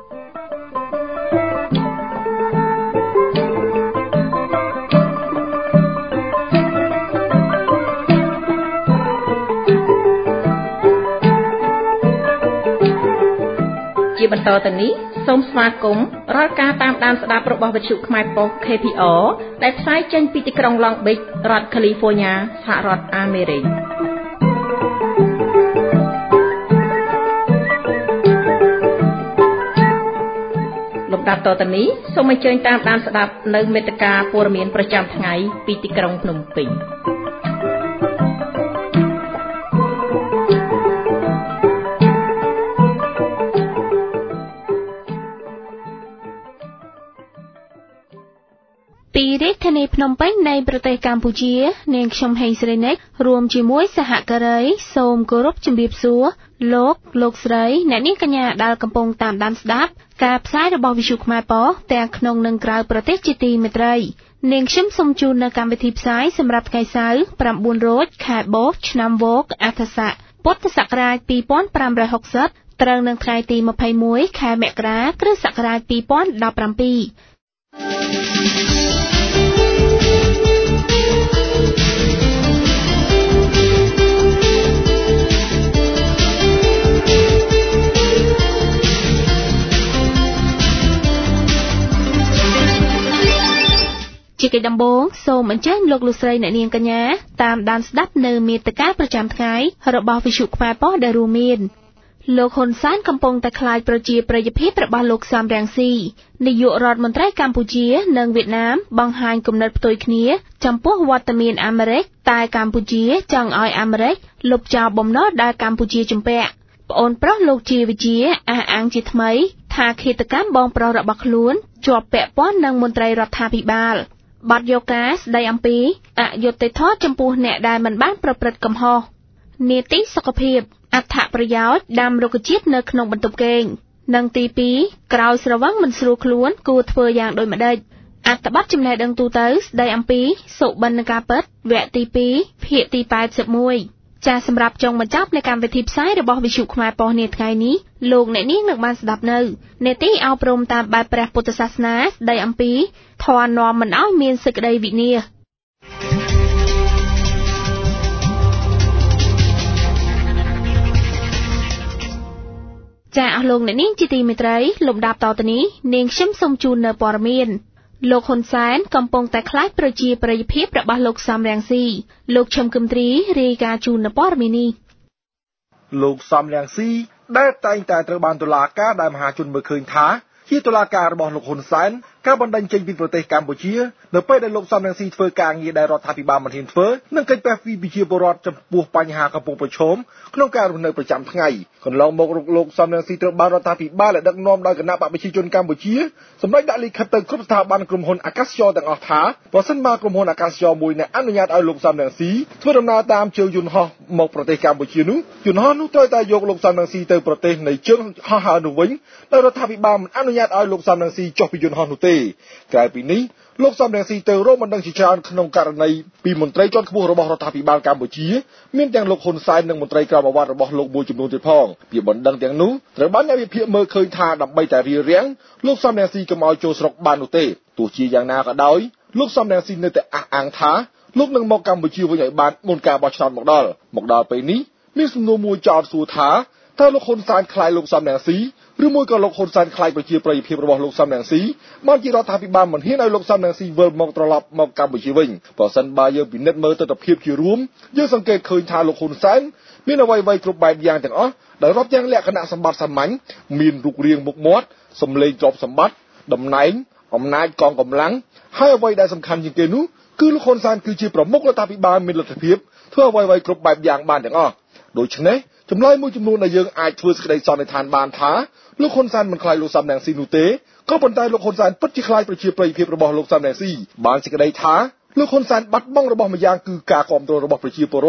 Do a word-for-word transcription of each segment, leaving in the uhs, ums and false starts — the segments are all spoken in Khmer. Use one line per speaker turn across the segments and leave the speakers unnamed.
ជាបន្តទៅនេះសូមស្វាគមន៍រាល់ការតាមដានស្ដាប់របស់វិទ្យុខ្មែរប៉ុស្តិ៍ K P R ដែលផ្សាយចេញពីទីក្រុង Long Beach រដ្ឋ California សហរដ្ឋអាមេរិកលំដាប់តទៅនេះសូមអញ្ជើញតាមដានស្ដាប់នៅមេត្តាព័ត៌មានប្រចាំថ្ងៃពីទីក្រុងភ្នំពេញពីរាជធានីភ្នំពេញនៃប្រទេសកម្ពុជានាងខ្ញុំហេងស្រីនិចរួមជាមួយសហការីសូមគោរពជំរាបសួរលោកលោកស្រីអ្នកនាងកញ្ញាដែលកំពុងតាមដានស្ដាប់ការផ្សាយរបស់វិទ្យុខ្មែរប៉ុស្តិ៍ទាំងក្នុងនិងក្រៅប្រទេសជាទីមេត្រីនាងខ្ញុំសូមជូននៅកម្មវិធីផ្សាយសម្រាប់ថ្ងៃសៅរ៍ប្រាំបួនរោចខែបុស្សឆ្នាំវកអក្សរពុទ្ធសករាជពីរពាន់ប្រាំរយហកសិបត្រូវនឹងថ្ងៃទីម្ភៃមួយខែមករាគ្រិស្តសករាជពីរពាន់ដប់ប្រាំពីរជាកិច្ចដំបូងសូមអញ្ជើញលោកលោកស្រីអ្នកនាងកញ្ញាតាមដានស្ដាប់នៅមាតិកាប្រចាំថ្ងៃរបស់វិទ្យុខ្មែរប៉ុស្តិ៍ដែលរួមមានលោកហ៊ុនសែនកំពុងតែខ្លាចប្រជាប្រិយភាពរបស់លោកសំរងស៊ីនាយករដ្ឋមន្ត្រីកម្ពុជានិងវៀតណាមបង្ហាញគំនិតផ្ទុយគ្នាចំពោះវត្តមានអាមេរិកតែកម្ពុជាចង់ឲ្យអាមេរិកលុបចោលបំណុលដែលកម្ពុជាជំពាក់ប្អូនប្រុសលោកជាវិជាអះអាងជាថ្មីថាឃាតកម្មបងប្រុសរបស់ខ្លួនជាប់ពាក់ព័ន្ធនឹងមន្ត្រីរដ្ឋាភិបាលបាត់យកការស្ដីអំពីអយុត្តិធម៌ចំពោះអ្នកដែលមិនបានប្រព្រឹត្តកំហុសនីតិសុខភាពអត្ថប្រយោជន៍ដាំរុក្ខជាតិនៅក្នុងបន្ទប់គេងនិងទីពីរក្រោយស្រវឹងមិនស្រួលខ្លួនគួរធ្វើយ៉ាងដូចម្ដេចអត្ថបទចំណេះដឹងទូទៅស្ដីអំពីសុបិនការពិតវគ្គទីពីរភាគទីแปดสิบเอ็ดចាសសម្រាប់ចុងបញ្ចប់នៃកម្មវិធីផ្សាយរបស់វិទ្យុខ្មែរប៉ុស្តិ៍នាថ្ងៃនេះលោកអ្នកនាងនឹងបានស្ដាប់នៅនេតិអប់រំតាមបែបព្រះពុទ្ធសាសនាស្ដីអំពីធម៌នាំមិនឲ្យមានសេចក្តីវិនាសចាសអស់លោកអ្នកនាងជាទីមេត្រីលំដាប់តទៅនេះនាងខ្ញុំសូមជូននៅព័ត៌មានលោកហ៊ុនសែនកំពុងតែខ្លាចប្រជាប្រិយភាពរបស់លោកសំរងស៊ីលោកឈឹមគឹមទ្រីរាយការណ៍ជូននៅព័ត៌មាននេះ
លោកសំរងស៊ីដែលតែងតែត្រូវបានតុលាការដែលមហាជនមើលឃើញថាជាតុលាការរបស់លោកហ៊ុនសែនការបណ្តេញចេញពីប្រទេសកម្ពុជានៅពេលដែលលោកសំរងស៊ីធ្វើការងារដែលរដ្ឋាភិបាលមិនហ៊ានធ្វើនិងកិច្ចប្រឹងពីប្រជាពលរដ្ឋចំពោះបញ្ហាកំពុងប្រឈមក្នុងការរស់នៅប្រចាំថ្ងៃកន្លងមកលោកសំរងស៊ីត្រូវបានរដ្ឋាភិបាលដឹកនាំដោយគណៈបកប្រជាជនកម្ពុជាសម្រេចដាក់លិខិតទៅគ្រប់ស្ថាប័នក្រុមហ៊ុនអាកាសចរទាំងអស់ថាបើសិនមកក្រុមហ៊ុនអាកាសចរមួយដែលអនុញ្ញាតឲ្យលោកសំរងស៊ីធ្វើដំណើរតាមជើងយន្តហោះមកប្រទេសកម្ពុជានោះយន្តហោះនោះត្រូវតែយកលោកសំរងស៊ីទៅប្រទេសនៃជើងហោះហើរនោះវិញដោយរដ្ឋាភិបាលមិនអនុញ្ញាតឲ្យលោកសំរងស៊ីចុះពីយន្តហោះនោះទេក្រៅពីនេះលោកសំរងស៊ីទៅរកបណ្ដឹងជាច្រើនក្នុងករណីពីមន្ត្រីជាន់ខ្ពស់របស់រដ្ឋាភិបាលកម្ពុជាមានទាំងលោកហ៊ុនសែននិងមន្ត្រីក្រមអាវ៉ាត់របស់លោកមួយចំនួនទៀតផងពីបណ្ដឹងទាំងនោះត្រូវបានអ្នកវិភាគមើលឃើញថាដើម្បីតែរារាំងលោកសំរងស៊ីកុំឲ្យចូលស្រុកបាននោះទេទោះជាយ៉ាងណាក៏ដោយលោកសំរងស៊ីនៅតែអះអាងថាលោកនឹងមកកម្ពុជាវិញឲ្យបានមុនការបោះឆ្នោតមកដល់មកដល់ពេលនេះមានសំណួរមួយចោទសួរថាតើលោកហ៊ុនសែនខ្លាចលោកសំរងស៊ីឬមួយក៏លោកហ៊ុនសែនខ្លាចប្រជាប្រិយភាពរបស់លោកសំរងស៊ីបានជារដ្ឋាភិបាលមិនហ៊ានឲ្យលោកសំរងស៊ីវិលមកត្រឡប់មកកម្ពុជាវិញបើសិនបើយើងពិនិត្យមើលទស្សនវិជ្ជាជារួមយើងសង្កេតឃើញថាលោកហ៊ុនសែនមានអ្វីៗគ្រប់បែបយ៉ាងទាំងអស់ដែលរាប់ទាំងលក្ខណៈសម្បត្តិសាមញ្ញមានរូបរាងមុខមាត់សម្លេងទ្រព្យសម្បត្តិតំណែងអំណាចកងកម្លាំងហើយអ្វីដែលសំខាន់ជាងគេនោះគឺលោកហ៊ុនសែនគឺជាប្រមុខរដ្ឋាភិបាលមានលទ្ធភាពធ្វើអ្វីៗគ្រប់បែបយ៉ាងបានទាំងអស់ដូច្នេះចម្លើយមួយចំនួនដែលយើងអាចធ្វើសេចក្តីសន្និដ្ឋានបានថាលោកហ៊ុនសែនមិនខ្លាចលោកសំរងស៊ីនោះទេក៏ប៉ុន្តែលោកហ៊ុនសែនពិតជាខ្លាចប្រជាប្រិយភាពរបស់លោកសំរងស៊ីបានសេចក្តីថាលោកហ៊ុនសែនបាត់បង់របស់ម្យ៉ាងគឺការគ្រប់គ្រងរបស់ប្រជាពលរដ្ឋ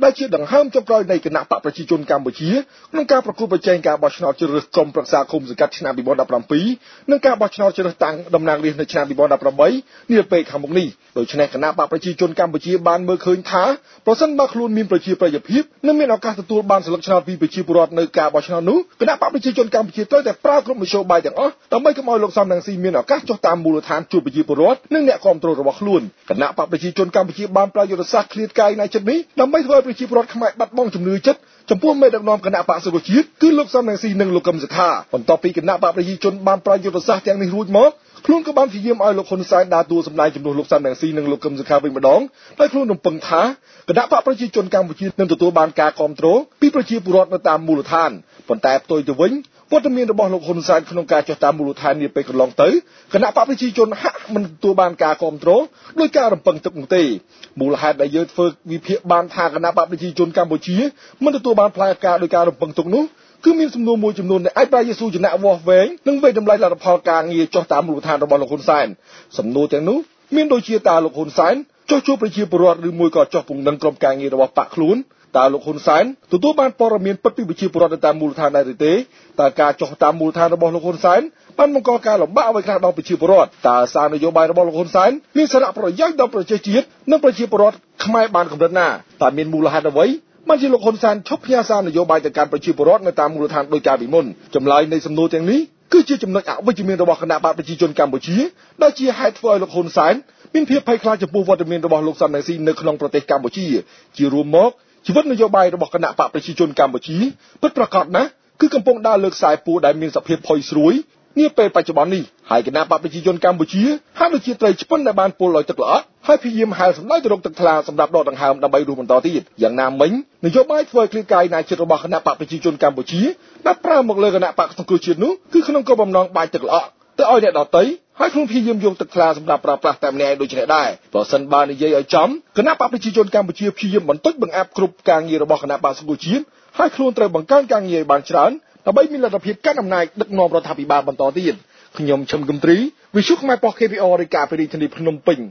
ដែលជាដង្ហើមចុងក្រោយនៃគណៈបកប្រជាជនកម្ពុជាក្នុងការប្រគល់ប្រជែងការបោះឆ្នោតជ្រើសរើសក្រុមប្រឹក្សាឃុំសង្កាត់ឆ្នាំtwo thousand seventeenនិងការបោះឆ្នោតជ្រើសរើសតាំងតំណាងរាស្ត្រនៅឆ្នាំtwo thousand eighteenនាពេលខាងមុខនេះដូច្នេះគណៈបកប្រជាជនកម្ពុជាបានមើលឃើញថាប្រសិនបើខ្លួនមានប្រជាប្រិយភាពនិងមានឱកាសទទួលបានសិលឹកឆ្នោតពីប្រជាពលរដ្ឋនៅការបោះឆ្នោតនោះគណៈបកប្រជាជនកម្ពុជាត្រូវតែប្រើគ្រប់មធ្យោបាយទាំងអស់ដើម្បីកុំឲ្យលោកសំរងស៊ីមានឱកាសចុះតាមមូលដ្ឋានជួបប្រជាពលរដ្ឋនិងអ្នកគាំទ្ររបស់ខ្លួនគណៈបកប្រជាជនកម្ពុជាបានប្រើយុទ្ធសាស្ត្រឃ្លាតកាយណៃចិត្តនេះដើម្បីធ្វើឲ្យប្រជាពលរដ្ឋខ្មែរបាត់បង់ជំនឿចិត្តចំពោះមេដឹកនាំគណៈបកសង្គ្រោះជាតិគឺលោកសំរងស៊ីនិងលោកកឹមសុខាបន្ទាប់ពីគណៈបកប្រជាជនបានប្រើយុទ្ធសាស្ត្រទាំងនេះរួចមកខ្លួនក៏បានព្យាយាមឲ្យលោកហ៊ុនសែនដើរតួសម្ដែងជំនួសលោកសំរងស៊ីនិងលោកកឹមសុខាវិញម្ដងដោយខ្លួនរំពឹងថាគណៈបកប្រជាជនកម្ពុជានឹងទទួលបានការគាំទ្រពីប្រជាពលរដ្ឋនៅតាមមូលដ្ឋានប៉ុន្តែផ្ទុយទៅវិញវត្តមានរបស់លោកហ៊ុនសែនក្នុងការចុះតាមមូលដ្ឋាននាពេលកន្លងទៅគណៈបកប្រជាជនហាក់មិនទទួលបានការគាំទ្រដោយការរំពឹងទុកនោះទេមូលហេតុដែលយើងធ្វើវិភាគបានថាគណៈបកប្រជាជនកម្ពុជាមិនទទួលបានផ្លែការដោយការរំពឹងទុកនោះគឺមានសំណួរមួយចំនួនដែលអាចប្រាយស៊ូចំណាក់វាស់វែងនិងវេតម្លៃលទ្ធផលការងារចុះតាមមូលដ្ឋានរបស់លោកហ៊ុនសែនសំណួរទាំងនោះមានដូចជាតើលោកហ៊ុនសែនចុះជួបប្រជាពលរដ្ឋឬមួយក៏ចុះពង្រឹងក្រុមការងាររបស់បកខ្លួនតើលោកហ៊ុនសែនទទួលបានព័ត៌មានពិតពីប្រជាពលរដ្ឋនៅតាមមូលដ្ឋានដែរឬទេតើការចុះតាមមូលដ្ឋានរបស់លោកហ៊ុនសែនបានបង្កការលំបាកអ្វីខ្លះដល់ប្រជាពលរដ្ឋតើសារនយោបាយរបស់លោកហ៊ុនសែនមានសារៈប្រយោជន៍ដល់ប្រជាជាតិនិងប្រជាពលរដ្ឋខ្មែរបានកម្រិតណាតើមានមូលហេតុអ្វីបានជាលោកហ៊ុនសែនឈប់ផ្ញើសារនយោបាយទៅកាន់ប្រជាពលរដ្ឋនៅតាមមូលដ្ឋានដោយកាលពីមុនចម្លើយនៃសំណួរទាំងនេះគឺជាចំណុចអវិជ្ជមានរបស់គណៈបកប្រជាជនកម្ពុជាដែលជាហេតុធ្វើឲ្យលោកហ៊ុនសែនមានភាពភ័យខ្លាចចំពោះវត្តមានរបស់លោកសំរងស៊ីនៅក្នុងប្រទេសកម្ពុជាជារួមមកជីវិតនយោបាយរបស់គណៈបកប្រជាជនកម្ពុជាពិតប្រាកដណាស់គឺកំពុងដើរលើខ្សែពួរដែលមានសភាពផុយស្រួយនាពេលបច្ចុប្បន្ននេះហើយគណៈបកប្រជាជនកម្ពុជាហាក់ដូចជាត្រីឆ្ពិនដែលបានពុលឲ្យទឹកល្អក់ហើយព្យាយាមហែលសម្ដៅទៅរកទឹកថ្លាសម្រាប់ដកដង្ហើមដើម្បីរស់បន្តទៀតយ៉ាងណាមិញនយោបាយធ្វើឲ្យឃ្លាតកាយណាចិត្តរបស់គណៈបកប្រជាជនកម្ពុជាដែលប្រើមកលើគណៈបកសង្គ្រោះជាតិនោះគឺក្នុងគោលបំណងបាញ់ទឹកល្អក់ទៅឲ្យអ្នកដទៃហើយខ្លួនព្យាយាមយកទឹកថ្លាសម្រាប់ប្រើប្រាស់តែម្នាក់ឯងដូចនេះដែរបើសិនបើនិយាយឲ្យចំគណៈបកប្រជាជនកម្ពុជាព្យាយាមបន្តិចបង្អាប់គ្រប់ការងាររបស់គណៈបកសង្គ្រោះជាតិហើយខ្លួនត្រូវបង្កើនការងារឲ្យបានច្រើនដើម្បីមានលទ្ធភាពកាន់អំណាចដឹកនាំរដ្ឋាភិបាលបន្តទៀតខ្ញុំឈឹមគឹមទ្រីវិទ្យុខ្មែរប៉ុស្តិ៍ K P R រាយការណ៍ពីរាជធានីភ្នំពេញ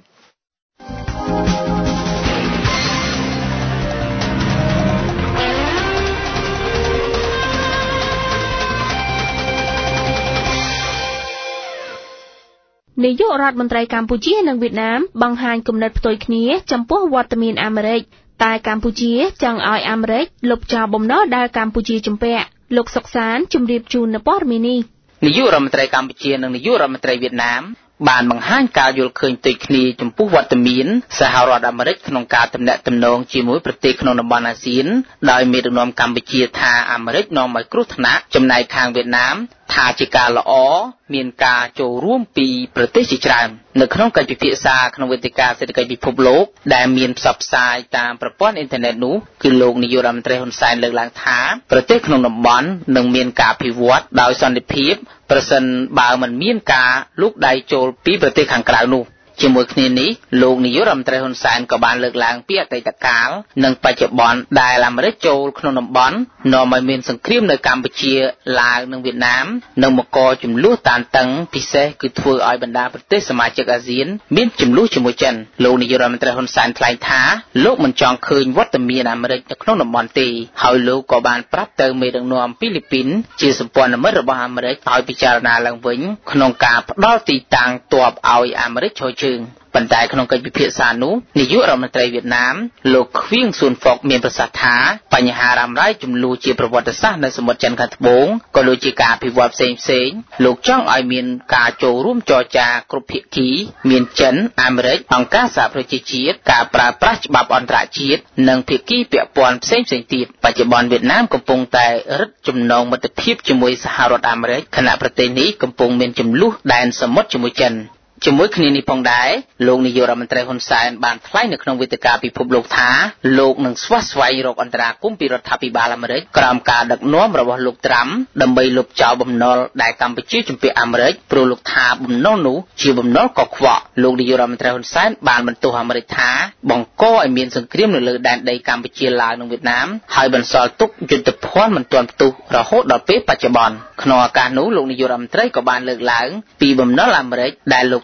នាយករដ្ឋមន្ត្រីកម្ពុជានិងវៀតណាមបង្ហាញគំនិតផ្ទុយគ្នាចំពោះវត្តមានអាមេរិកតែកម្ពុជាចង់ឲ្យអាមេរិកលុបចោលបំណុលដែលកម្ពុជាជំពាក់លោកសុកសានជម្រាបជូននៅព័ត៌មាននេះ
នាយករដ្ឋមន្ត្រីកម្ពុជានិងនាយករដ្ឋមន្ត្រីវៀតណាមបានបង្ហាញការយល់ឃើញផ្ទុយគ្នាចំពោះវត្តមានសហរដ្ឋអាមេរិកក្នុងការទំនាក់ទំនងជាមួយប្រទេសក្នុងតំបន់អាស៊ានដោយមេដឹកនាំកម្ពុជាថាអាមេរិកនាំឲ្យគ្រោះថ្នាក់ចំណែកខាងវៀតណាមថាជាការល្អមានការចូលរួមពីប្រទេសជាច្រើននៅក្នុងកិច្ចពិភាក្សាក្នុងវេទិកាសេដ្ឋកិច្ចពិភពលោកដែលមានផ្សព្វផ្សាយតាមប្រព័ន្ធអ៊ីនធឺណិតនោះគឺលោកនាយករដ្ឋមន្ត្រីហ៊ុនសែនលើកឡើងថាប្រទេសក្នុងតំបន់នឹងមានការអភិវឌ្ឍដោយសន្តិភាពប្រសិនបើមិនមានការលូកដៃចូលពីប្រទេសខាងក្រៅនោះជាមួយគ្នានេះលោកនាយករដ្ឋមន្ត្រីហ៊ុនសែនក៏បានលើកឡើងពីអតីតកាលនិងបច្ចុប្បន្នដែលអាមេរិកចូលក្នុងតំបន់នាំឲ្យមានសង្គ្រាមនៅកម្ពុជាឡាវនិងវៀតណាមនិងមកកចំនួនតានតឹងពិសេសគឺធ្វើឲ្យបណ្ដាប្រទេសសមាជិកអាស៊ានមានចំនួនជាមួយចិនលោកនាយករដ្ឋមន្ត្រីហ៊ុនសែនថ្លែងថាលោកមិនចង់ឃើញវត្តមានអាមេរិកនៅក្នុងតំបន់ទេហើយលោកក៏បានប្រាប់ទៅមេដឹកនាំហ្វីលីពីនជាសម្ព័ន្ធមិត្តរបស់អាមេរិកឲ្យពិចារណាឡើងវិញក្នុងការផ្ដល់ទីតាំងទ័ពឲ្យអាមេរិកចូលជើងប៉ុន្តែក្នុងកិច្ចពិភាក្សានោះនាយករដ្ឋមន្ត្រីវៀតណាមលោកឃ្វៀងស៊ុនហ្វុកមានប្រសាសន៍ថាបញ្ហារ៉ាំរ៉ៃចំនួនជាប្រវត្តិសាស្ត្រនៅសមុទ្រចិនខាងត្បូងក៏ដូចជាការអភិវឌ្ឍផ្សេងផ្សេងលោកចង់ឲ្យមានការចូលរួមចរចាគ្រប់ភាគីមានចិនអាមេរិកអង្គការសហប្រជាជាតិការប្រើប្រាស់ច្បាប់អន្តរជាតិនិងភាគីពាក់ព័ន្ធផ្សេងផ្សេងទៀតបច្ចុប្បន្នវៀតណាមកំពុងតែរឹតចំណងមិត្តភាពជាមួយសហរដ្ឋអាមេរិកខណៈប្រទេសនេះកំពុងមានចំនួនដែនសមុទ្រជាមួយចិនជាមួយគ្នានេះផងដែរលោកនាយករដ្ឋមន្ត្រីហ៊ុនសែនបានថ្លែងនៅក្នុងវេទិកាពិភពលោកថាលោកនឹងស្វះស្វែងរកអន្តរាគមន៍ពីរដ្ឋាភិបាលអាមេរិកក្រោមការដឹកនាំរបស់លោកត្រាំដើម្បីលុបចោលបំណុលដែលកម្ពុជាជំពាក់អាមេរិកព្រោះលោកថាបំណុលនោះជាបំណុលកខ្វក់លោកនាយករដ្ឋមន្ត្រីហ៊ុនសែនបានបន្ទោសអាមេរិកថាបង្កឲ្យមានសង្គ្រាមនៅលើដែនដីកម្ពុជាឡាវនិងវៀតណាមហើយបន្សល់ទុកយុទ្ធភ័ណ្ឌមិនទាន់ផ្ទុះរហូតដល់ពេលបច្ចុប្បន្នក្នុងឱកាសនោះលោកនាយករដ្ឋមន្ត្រីក៏បានលើកឡើងពីបំណុលអាមេរិកដែលលោក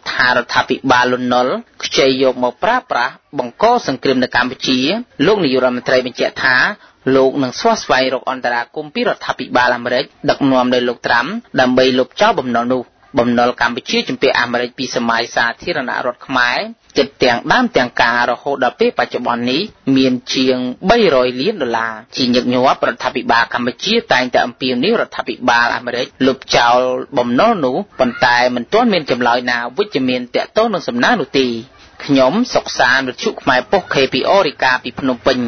ថារដ្ឋាភិបាលលន់នល់ខ្ចីយកមកប្រើប្រាស់បង្កសង្គ្រាមនៅកម្ពុជាលោកនាយករដ្ឋមន្ត្រីបញ្ជាក់ថាលោកនឹងស្វះស្វែងរកអន្តរាគមន៍ពីរដ្ឋាភិបាលអាមេរិកដឹកនាំដោយលោកត្រាំដើម្បីលុបចោលបំណុលនោះបំណុលកម្ពុជាជំពាក់អាមេរិកពីសម័យសាធារណរដ្ឋខ្មែរចិត្តទាំងដើមទាំងការរហូតដល់ពេលបច្ចុប្បន្ននេះមានជាងបីរយលានដុល្លារជាញឹកញាប់រដ្ឋាភិបាលកម្ពុជាតែងតែអំពាវនាវរដ្ឋាភិបាលអាមេរិកលុបចោលបំណុលនោះប៉ុន្តែមិនទាន់មានចម្លើយណាវិជ្ជមានទាក់ទងនឹងសំណើនោះទេខ្ញុំសុកសានវិទ្យុខ្មែរប៉ុស្តិ៍ ខេ พี អូ រាយការណ៍ពីភ្នំពេញ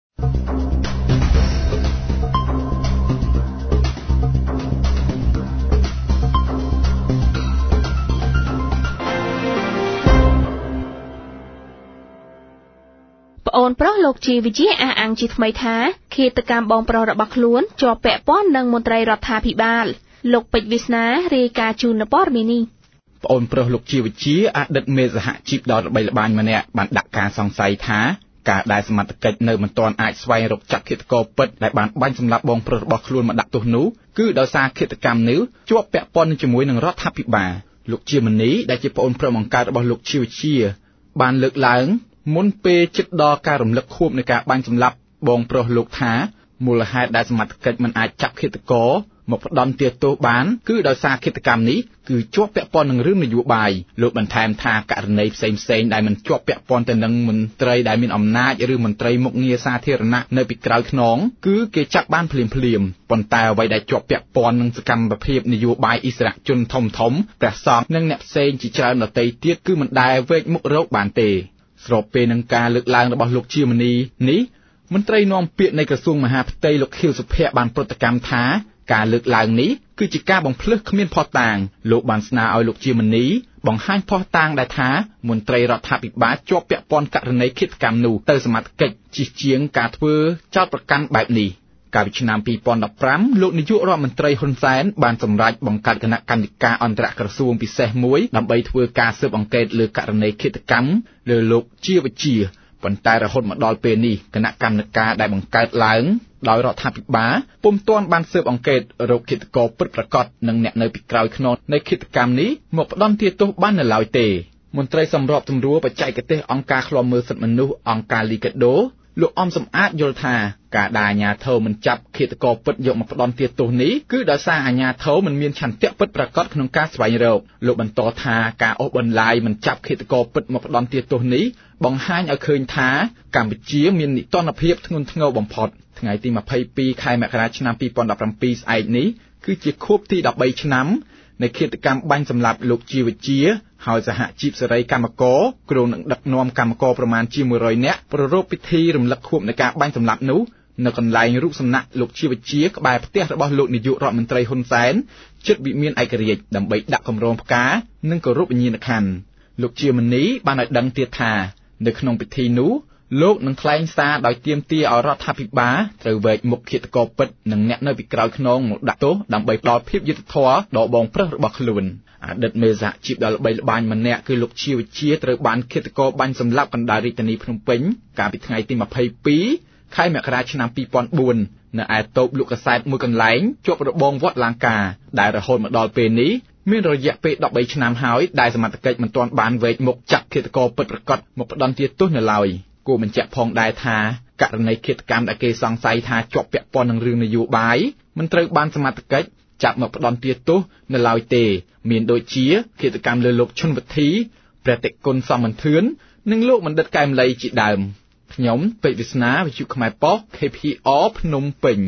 អូនប្រុសលោកជីវិជាអះអាងជាថ្មីថាឃាតកម្មបងប្រុសរបស់ខ្លួនជាប់ពាក់ព័ន្ធនឹងមន្ត្រីរដ្ឋាភិបាលលោកពេជ្រវាសនារាយការណ៍ជូននៅព័ត៌មាននេះ
ប្អូនប្រុសលោកជីវិជាអតីតមេសហជីពដ៏ល្បីល្បាញម្នាក់បានដាក់ការសង្ស័យថាការដែលសមត្ថកិច្ចនៅមិនទាន់អាចស្វែងរកចាប់ឃាតករពិតដែលបានបាញ់សម្លាប់បងប្រុសរបស់ខ្លួនមកដាក់ទោសនោះគឺដោយសារឃាតកម្មនេះជាប់ពាក់ព័ន្ធជាមួយនឹងរដ្ឋាភិបាលលោកជាមនីដែលជាប្អូនប្រុសបង្កើតរបស់លោកជីវិជាបានលើកឡើងមុនពេលជិតដល់ការរំលឹកខួបនៃការបាញ់សម្លាប់បងប្រុសលោកថាមូលហេតុដែលសមត្ថកិច្ចមិនអាចចាប់ឃាតករមកផ្ដន់ទាទោសបានគឺដោយសារឃាតកម្មនេះគឺជាប់ពាក់ព័ន្ធនឹងរឿងនយោបាយលោកបន្ថែមថាករណីផ្សេងៗដែលមិនជាប់ពាក់ព័ន្ធទៅនឹងមន្ត្រីដែលមានអំណាចឬមន្ត្រីមុខងារសាធារណៈនៅពីក្រោយខ្នងគឺគេចាប់បានភ្លាមៗប៉ុន្តែអ្វីដែលជាប់ពាក់ព័ន្ធនឹងសកម្មភាពនយោបាយអិសរាជជនធំៗព្រះសង្ឃនិងអ្នកផ្សេងជាច្រើនដទៃទៀតគឺមិនដែលវែកមុខរកបានទេស្របពេលនឹងការលើកឡើងរបស់លោកជាមនីនេះមន្ត្រីនាំពាក្យនៃក្រសួងមហាផ្ទៃលោកខៀវសុភ័ក្របានប្រតិកម្មថាការលើកឡើងនេះគឺជាការបំភ្លឺគ្មានភស្តុតាងលោកបានស្នើឲ្យលោកជាមនីបង្ហាញភស្តុតាងដែលថាមន្ត្រីរដ្ឋាភិបាលជាប់ពាក់ព័ន្ធករណីឃាតកម្មនោះទៅសមត្ថកិច្ចជិះជាងការធ្វើចោទប្រកាន់បែបនេះកាលពីឆ្នាំពីរពាន់ដប់ប្រាំលោកនាយករដ្ឋមន្ត្រីហ៊ុនសែនបានសម្រេចបង្កើតគណៈកម្មការអន្តរក្រសួងពិសេសមួយដើម្បីធ្វើការស៊ើបអង្កេតលើករណីឃាតកម្មលើលោកជាវិជាប៉ុន្តែរហូតមកដល់ពេលនេះគណៈកម្មការដែលបង្កើតឡើងដោយរដ្ឋាភិបាលពុំទាន់បានស៊ើបអង្កេតរកឃាតករពិតប្រាកដនិងអ្នកនៅពីក្រោយខ្នងនៃឃាតកម្មនេះមកផ្ដន់ទាទោសបាននៅឡើយទេមន្ត្រីសម្របសម្រួលបច្ចេកទេសអង្គការឃ្លាំមើលសិទ្ធិមនុស្សអង្គការលីកាដូលោកអំសំអាតយល់ថាការដែលអាជ្ញាធរមិនចាប់ឃាតករពិតយកមកផ្ដន់ទាទោសនេះគឺដោយសារអាជ្ញាធរមិនមានឆន្ទៈពិតប្រាកដក្នុងការស្វែងរកលោកបន្តថាការអូសបន្លាយមិនចាប់ឃាតករពិតមកផ្ដន់ទាទោសនេះបង្ហាញឲ្យឃើញថាកម្ពុជាមាននីតិរដ្ឋភាពធ្ងន់ធ្ងរបំផុតថ្ងៃទីម្ភៃពីរខែមករាឆ្នាំពីរពាន់ដប់ប្រាំពីរស្អែកនេះគឺជាខួបទីដប់បីឆ្នាំនៃឃាតកម្មបាញ់សម្លាប់លោកជាវិជាហើយសហជីពសេរីកម្មករគ្រោងនឹងដឹកនាំកម្មករប្រមាណជាមួយរយនាក់ប្រារព្ធពិធីរំលឹកខួបនៃការបាញ់សម្លាប់នោះនៅកន្លែងរូបសំណាកលោកជាវិជាក្បែរផ្ទះរបស់លោកនាយករដ្ឋមន្ត្រីហ៊ុនសែនជិតវិមានឯករាជ្យដើម្បីដាក់កម្រងផ្កានិងគោរពវិញ្ញាណក្ខន្ធលោកជាមនីបានឲ្យដឹងទៀតថានៅក្នុងពិធីនោះលោកនឹងថ្លែងសារដោយទាមទារឲ្យរដ្ឋាភិបាលត្រូវវែកមុខឃាតករពិតនិងអ្នកនៅពីក្រោយខ្នងមកដាក់ទោសដើម្បីផ្ដល់ភាពយុត្តិធម៌ដល់បងប្រុសរបស់ខ្លួនអតីតមេសហជីពដ៏ល្បីល្បាញម្នាក់គឺលោកជាវិជាត្រូវបានឃាតករបាញ់សម្លាប់កណ្ដាលរាជធានីភ្នំពេញកាលពីថ្ងៃទីម្ភៃពីរខែមករាឆ្នាំពីរពាន់បួននៅឯតូបលក់កាសែតមួយកន្លែងជាប់របងវត្តឡាកាដែលរហូតមកដល់ពេលនេះមានរយៈពេលដប់បីឆ្នាំហើយដែលសមត្ថកិច្ចមិនទាន់បានវែកមុខចាប់ឃាតករពិតប្រាកដមកផ្ដន់ទាទោសនៅឡើយគួរបញ្ជាក់ផងដែរថាករណីឃាតកម្មដែលគេសង្ស័យថាជាប់ពាក់ព័ន្ធនឹងរឿងនយោបាយមិនត្រូវបានសមត្ថកិច្ចចាប់មកផ្ដន់ទាទោសនៅឡើយទេមានដូចជាឃាតកម្មលើលោកឈុនវិធីព្រះតិគុណសមន្ទឿននិងលោកបណ្ឌិតកែមលីជាដើមខ្ញុំពេជ្រវាសនាវិទ្យុខ្មែរប៉ុស្តិ៍ ខេ พี អូ ភ្នំពេញ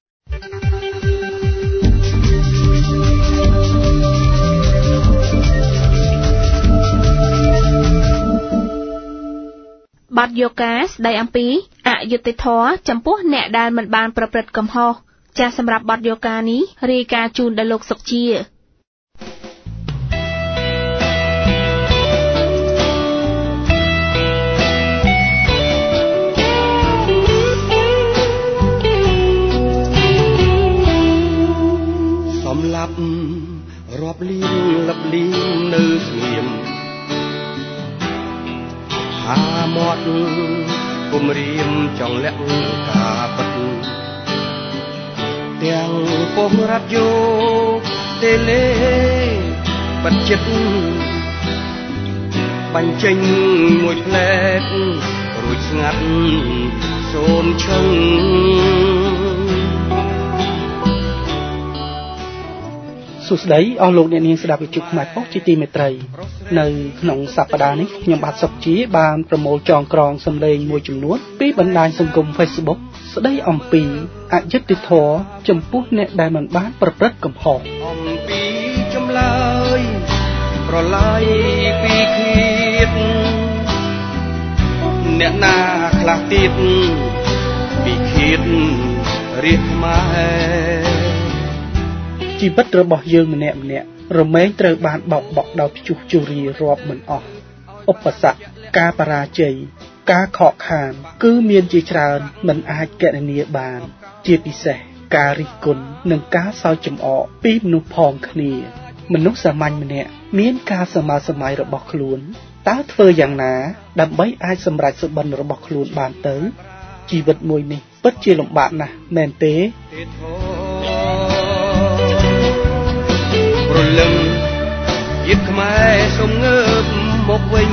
បាត់យកការស្ដីអំពីអយុត្តិធម៌ចំពោះអ្នកដែលមិនបានប្រព្រឹត្តកំហុសចាសសម្រាប់បាត់យកការនេះរាយការណ៍ជូនដល់លោកសុកជា
សម្រាប់រាប់លៀងលឹបលៀងនៅស្ងៀមហាមាត់គុំរៀមចង់លាក់ការពិតទាំងពុំរត់យោតេលេបិទចិត្តបាញ់ចេញមួយផ្លែករួចស្ងាត់សូនឈឹងសួស្តីអស់លោកអ្នកនាងស្ដាប់វិទ្យុខ្មែរប៉ុស្តិ៍ជាទីមេត្រីនៅក្នុងសប្តាហ៍នេះខ្ញុំបាទសុកជាបានប្រមូលចងក្រងសម្លេងមួយចំនួនពីបណ្ដាញសង្គម Facebook ស្ដីអំពីអយុត្តិធម៌ចំពោះអ្នកដែលមិនបានប្រព្រឹត្តកំហុសអំពីចម្លើយប្រឡាយពីឃាតអ្នកណាខ្លះទៀតពីឃាតរាជខ្មែរជីវិតរបស់យើងម្នាក់ម្នាក់រមែងត្រូវបានបោកបក់ដោយព្យុះជរារាប់មិនអស់ឧបសគ្គការបរាជ័យការខកខានគឺមានជាច្រើនមិនអាចគណនាបានជាពិសេសការរិះគន់និងការសើចចំអកពីមនុស្សផងគ្នាមនុស្សសាមញ្ញម្នាក់មានការសម័យសម័យរបស់ខ្លួនតើធ្វើយ៉ាងណាដើម្បីអាចសម្រេចសុបិនរបស់ខ្លួនបានទៅជីវិតមួយនេះពិតជាលំបាកណាស់មែនទេព្រលឹងជាតិខ្មែរសូមងើបមកវិញ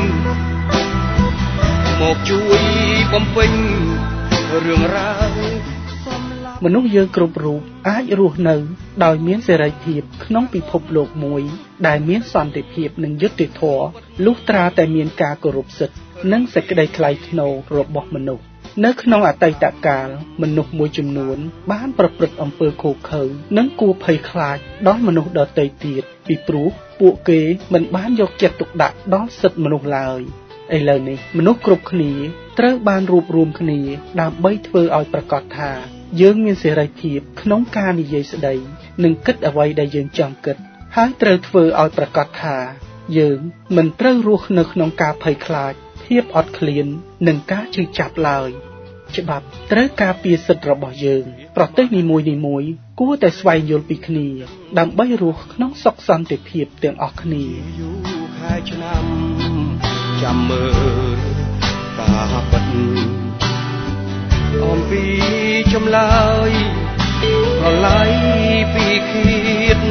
មកជួយបំពេញរឿងរ៉ាវមនុស្សយើងគ្រប់រូបអាចរស់នៅដោយមានសេរីភាពក្នុងពិភពលោកមួយដែលមានសន្តិភាពនិងយុត្តិធម៌លុះត្រាតែមានការគោរពសិទ្ធិនិងសេចក្តីថ្លៃថ្នូររបស់មនុស្សនៅក្នុងអតីតកាលមនុស្សមួយចំនួនបានប្រព្រឹត្តអំពើឃោរឃៅនិងគួរភ័យខ្លាចដល់មនុស្សដទៃទៀតពីព្រោះពួកគេមិនបានយកចិត្តទុកដាក់ដល់សិទ្ធិមនុស្សឡើយឥឡូវនេះមនុស្សគ្រប់គ្នាត្រូវបានរួបរวมគ្នាដើម្បីធ្វើឲ្យប្រកាសថាយើងមានសេរីភាពក្នុងការនិយាយស្ដីនិងគិតអ្វីដែលយើងចង់គិតហើយត្រូវធ្វើឲ្យប្រកាសថាយើងមិនត្រូវរស់នៅក្នុងការភ័យខ្លាចភាពអត់ឃ្លាននិងការជឿចាប់ឡើយច្បាប់ត្រូវការពារសិទ្ធិរបស់យើងប្រទេសនីមួយៗគួរតែស្វែងយល់ពីគ្នាដើម្បីរស់ក្នុងសុខសន្តិភាពទាំងអស់គ្នាយូរខែឆ្នាំចាំមើលការពិតអំពីចម្លើយប្រឡាយពីឃាត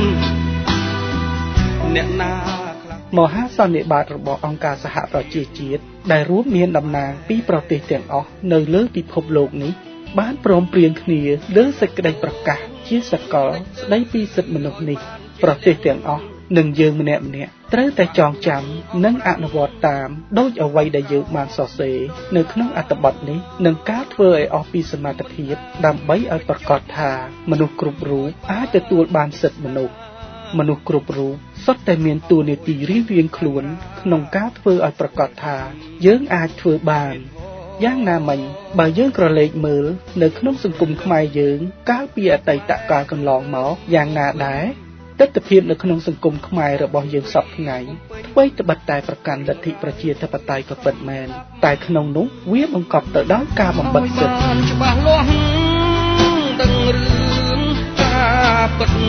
អ្នកណាមហាសន្និបាតរបស់អង្គការសហប្រជាជាតិដែលរួមមានតំណាងពីប្រទេសទាំងអស់នៅលើពិភពលោកនេះបានព្រមព្រៀងគ្នាលើសេចក្តីប្រកាសជាសកលស្តីពីសិទ្ធិមនុស្សនេះប្រទេសទាំងអស់និងយើងម្នាក់ម្នាក់ត្រូវតែចងចាំនិងអនុវត្តតាមដោយអ្វីដែលយើងបានសរសេរនៅក្នុងអត្ថបទនេះនិងការធ្វើឲ្យអស់ពីសមត្ថភាពដើម្បីឲ្យប្រកាសថាមនុស្សគ្រប់រូបអាចទទួលបានសិទ្ធិមនុស្សមនុស្សគ្រប់រូបសុទ្ធតែមានតួនាទីរៀងៗខ្លួនក្នុងការធ្វើឲ្យប្រកាសថាយើងអាចធ្វើបានយ៉ាងណាមិញបើយើងក្រឡេកមើលនៅក្នុងសង្គមខ្មែរយើងកាលពីអតីតកាលកន្លងមកយ៉ាងណាដែរទស្សនវិជ្ជានៅក្នុងសង្គមខ្មែររបស់យើងសពថ្ងៃអ្វីត្បិតតែប្រកាន់លទ្ធិប្រជាធិបតេយ្យក៏ពិតមែនតែក្នុងនោះវាបង្កប់ទៅដោយការបំបិទសិទ្ធិច្បាស់លាស់ដឹងរឿងការពិត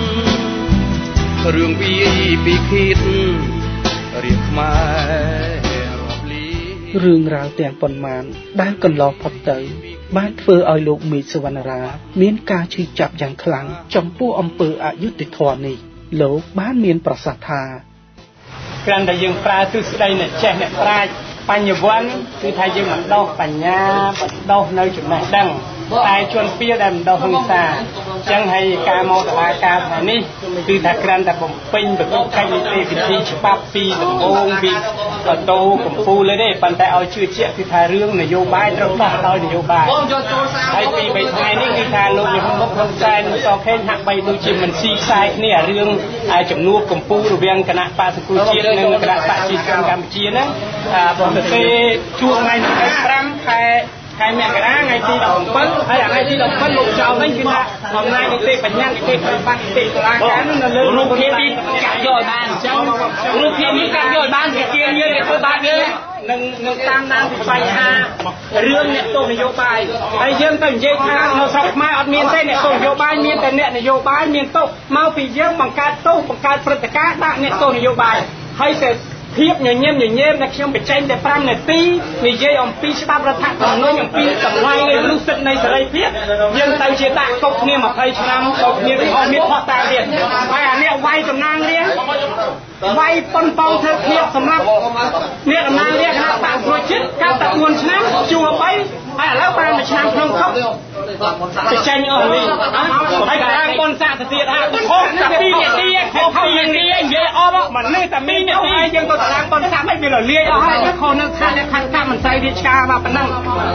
រឿងវាយពីឃាតរាជខ្មែររាប់លីរឿងរ៉ាវទាំងប៉ុន្មានដែលកន្លងផុតទៅបានធ្វើឲ្យលោកមេឃសវណ្ណរាមានការឈឺចាប់យ៉ាងខ្លាំងចំពោះអំពើអយុត្តិធម៌នេះលោកបានមានប្រសាសន៍ថាគ្រាន់តែយើងប្រើទិសដីអ្នកចេះអ្នកប្រាជ្ញបញ្ញវន្តគឺថាយើងបណ្ដោះបញ្ញាបណ្ដោះនៅចំណេះដឹងតែជនពាលដែលបណ្ដោះហិង្សាអញ្ចឹងហើយការមកតុលាការថ្ងៃនេះគឺថាគ្រាន់តែបំពេញបទកិច្ចនីតិវិធីច្បាប់ពីដំបូងពីតតោកម្ពុជាទេប៉ុន្តែឲ្យជឿជាក់គឺថារឿងនយោបាយត្រូវដោះដោយនយោបាយហើយពីបីថ្ងៃនេះគឺថាលោកនាយកមុខហ៊ុនសែនសខេងហាក់បីដូចជាមិនស៊ីខ្សែគ្នារឿងជំនួបកម្ពុជារវាងគណៈបក្សសង្គ្រោះជាតិនិងគណៈបកប្រជាជនកម្ពុជាហ្នឹងប្រទេសជួបថ្ងៃទីប្រាំខែខែមករាថ្ងៃទីដប់ប្រាំហើយថ្ងៃទីដប់ប្រាំលោកចៅវិញគឺថាអំណាចនីតិបញ្ញត្តិនីតិប្រតិបត្តិនីតិតុលាការនៅលើរូបភាពនេះកាត់យកបានអញ្ចឹងរូបភាពនេះកាត់យកបានជាជាយើងធ្វើបាបយើងនឹងនឹងតាមដានពីបញ្ហារឿងអ្នកទោសនយោបាយហើយយើងទៅនិយាយថានៅស្រុកខ្មែរអត់មានទេអ្នកទោសនយោបាយមានតែអ្នកនយោបាយមានទោសមកពីយើងបង្កើតទោសបង្កើតព្រឹត្តិការណ៍ដាក់អ្នកទោសនយោបាយហើយតែភាពញញឹមញញែមដែលខ្ញុំបញ្ចេញតែប្រាំនាទីនិយាយអំពីច្បាប់រដ្ឋធម្មនុញ្ញអំពីតម្លៃនៃមនុស្សសិទ្ធិនៃសេរីភាពយើងទៅជាដាក់គុកគ្នាម្ភៃឆ្នាំដល់គ្នាទាំងអស់មានផុសតាទៀតហើយអានេះវាយតំណាងរាស្ត្រ
វាយប៉ុនប៉ងធ្វើភាពសម្រាប់អ្នកអំណាចរាជគណៈបកប្រជាជាតិកាលតែបួនឆ្នាំជួបបីហើយឥឡូវបានមួយឆ្នាំក្នុងខុសទៅចេញអស់នេះហើយកាងប៉ុនសាកទៅទៀតហើយខុសតែពីរនាទីខុសពីរនាទីនិយាយអស់មកនេះតែពីរនាទីយើងទៅតារាងប៉ុនសាកមិនវាលាយអស់ហើយខុសនឹងថាអ្នកខាងកម្មមន្ត្រីរាជការមកប៉ុណ្ណឹង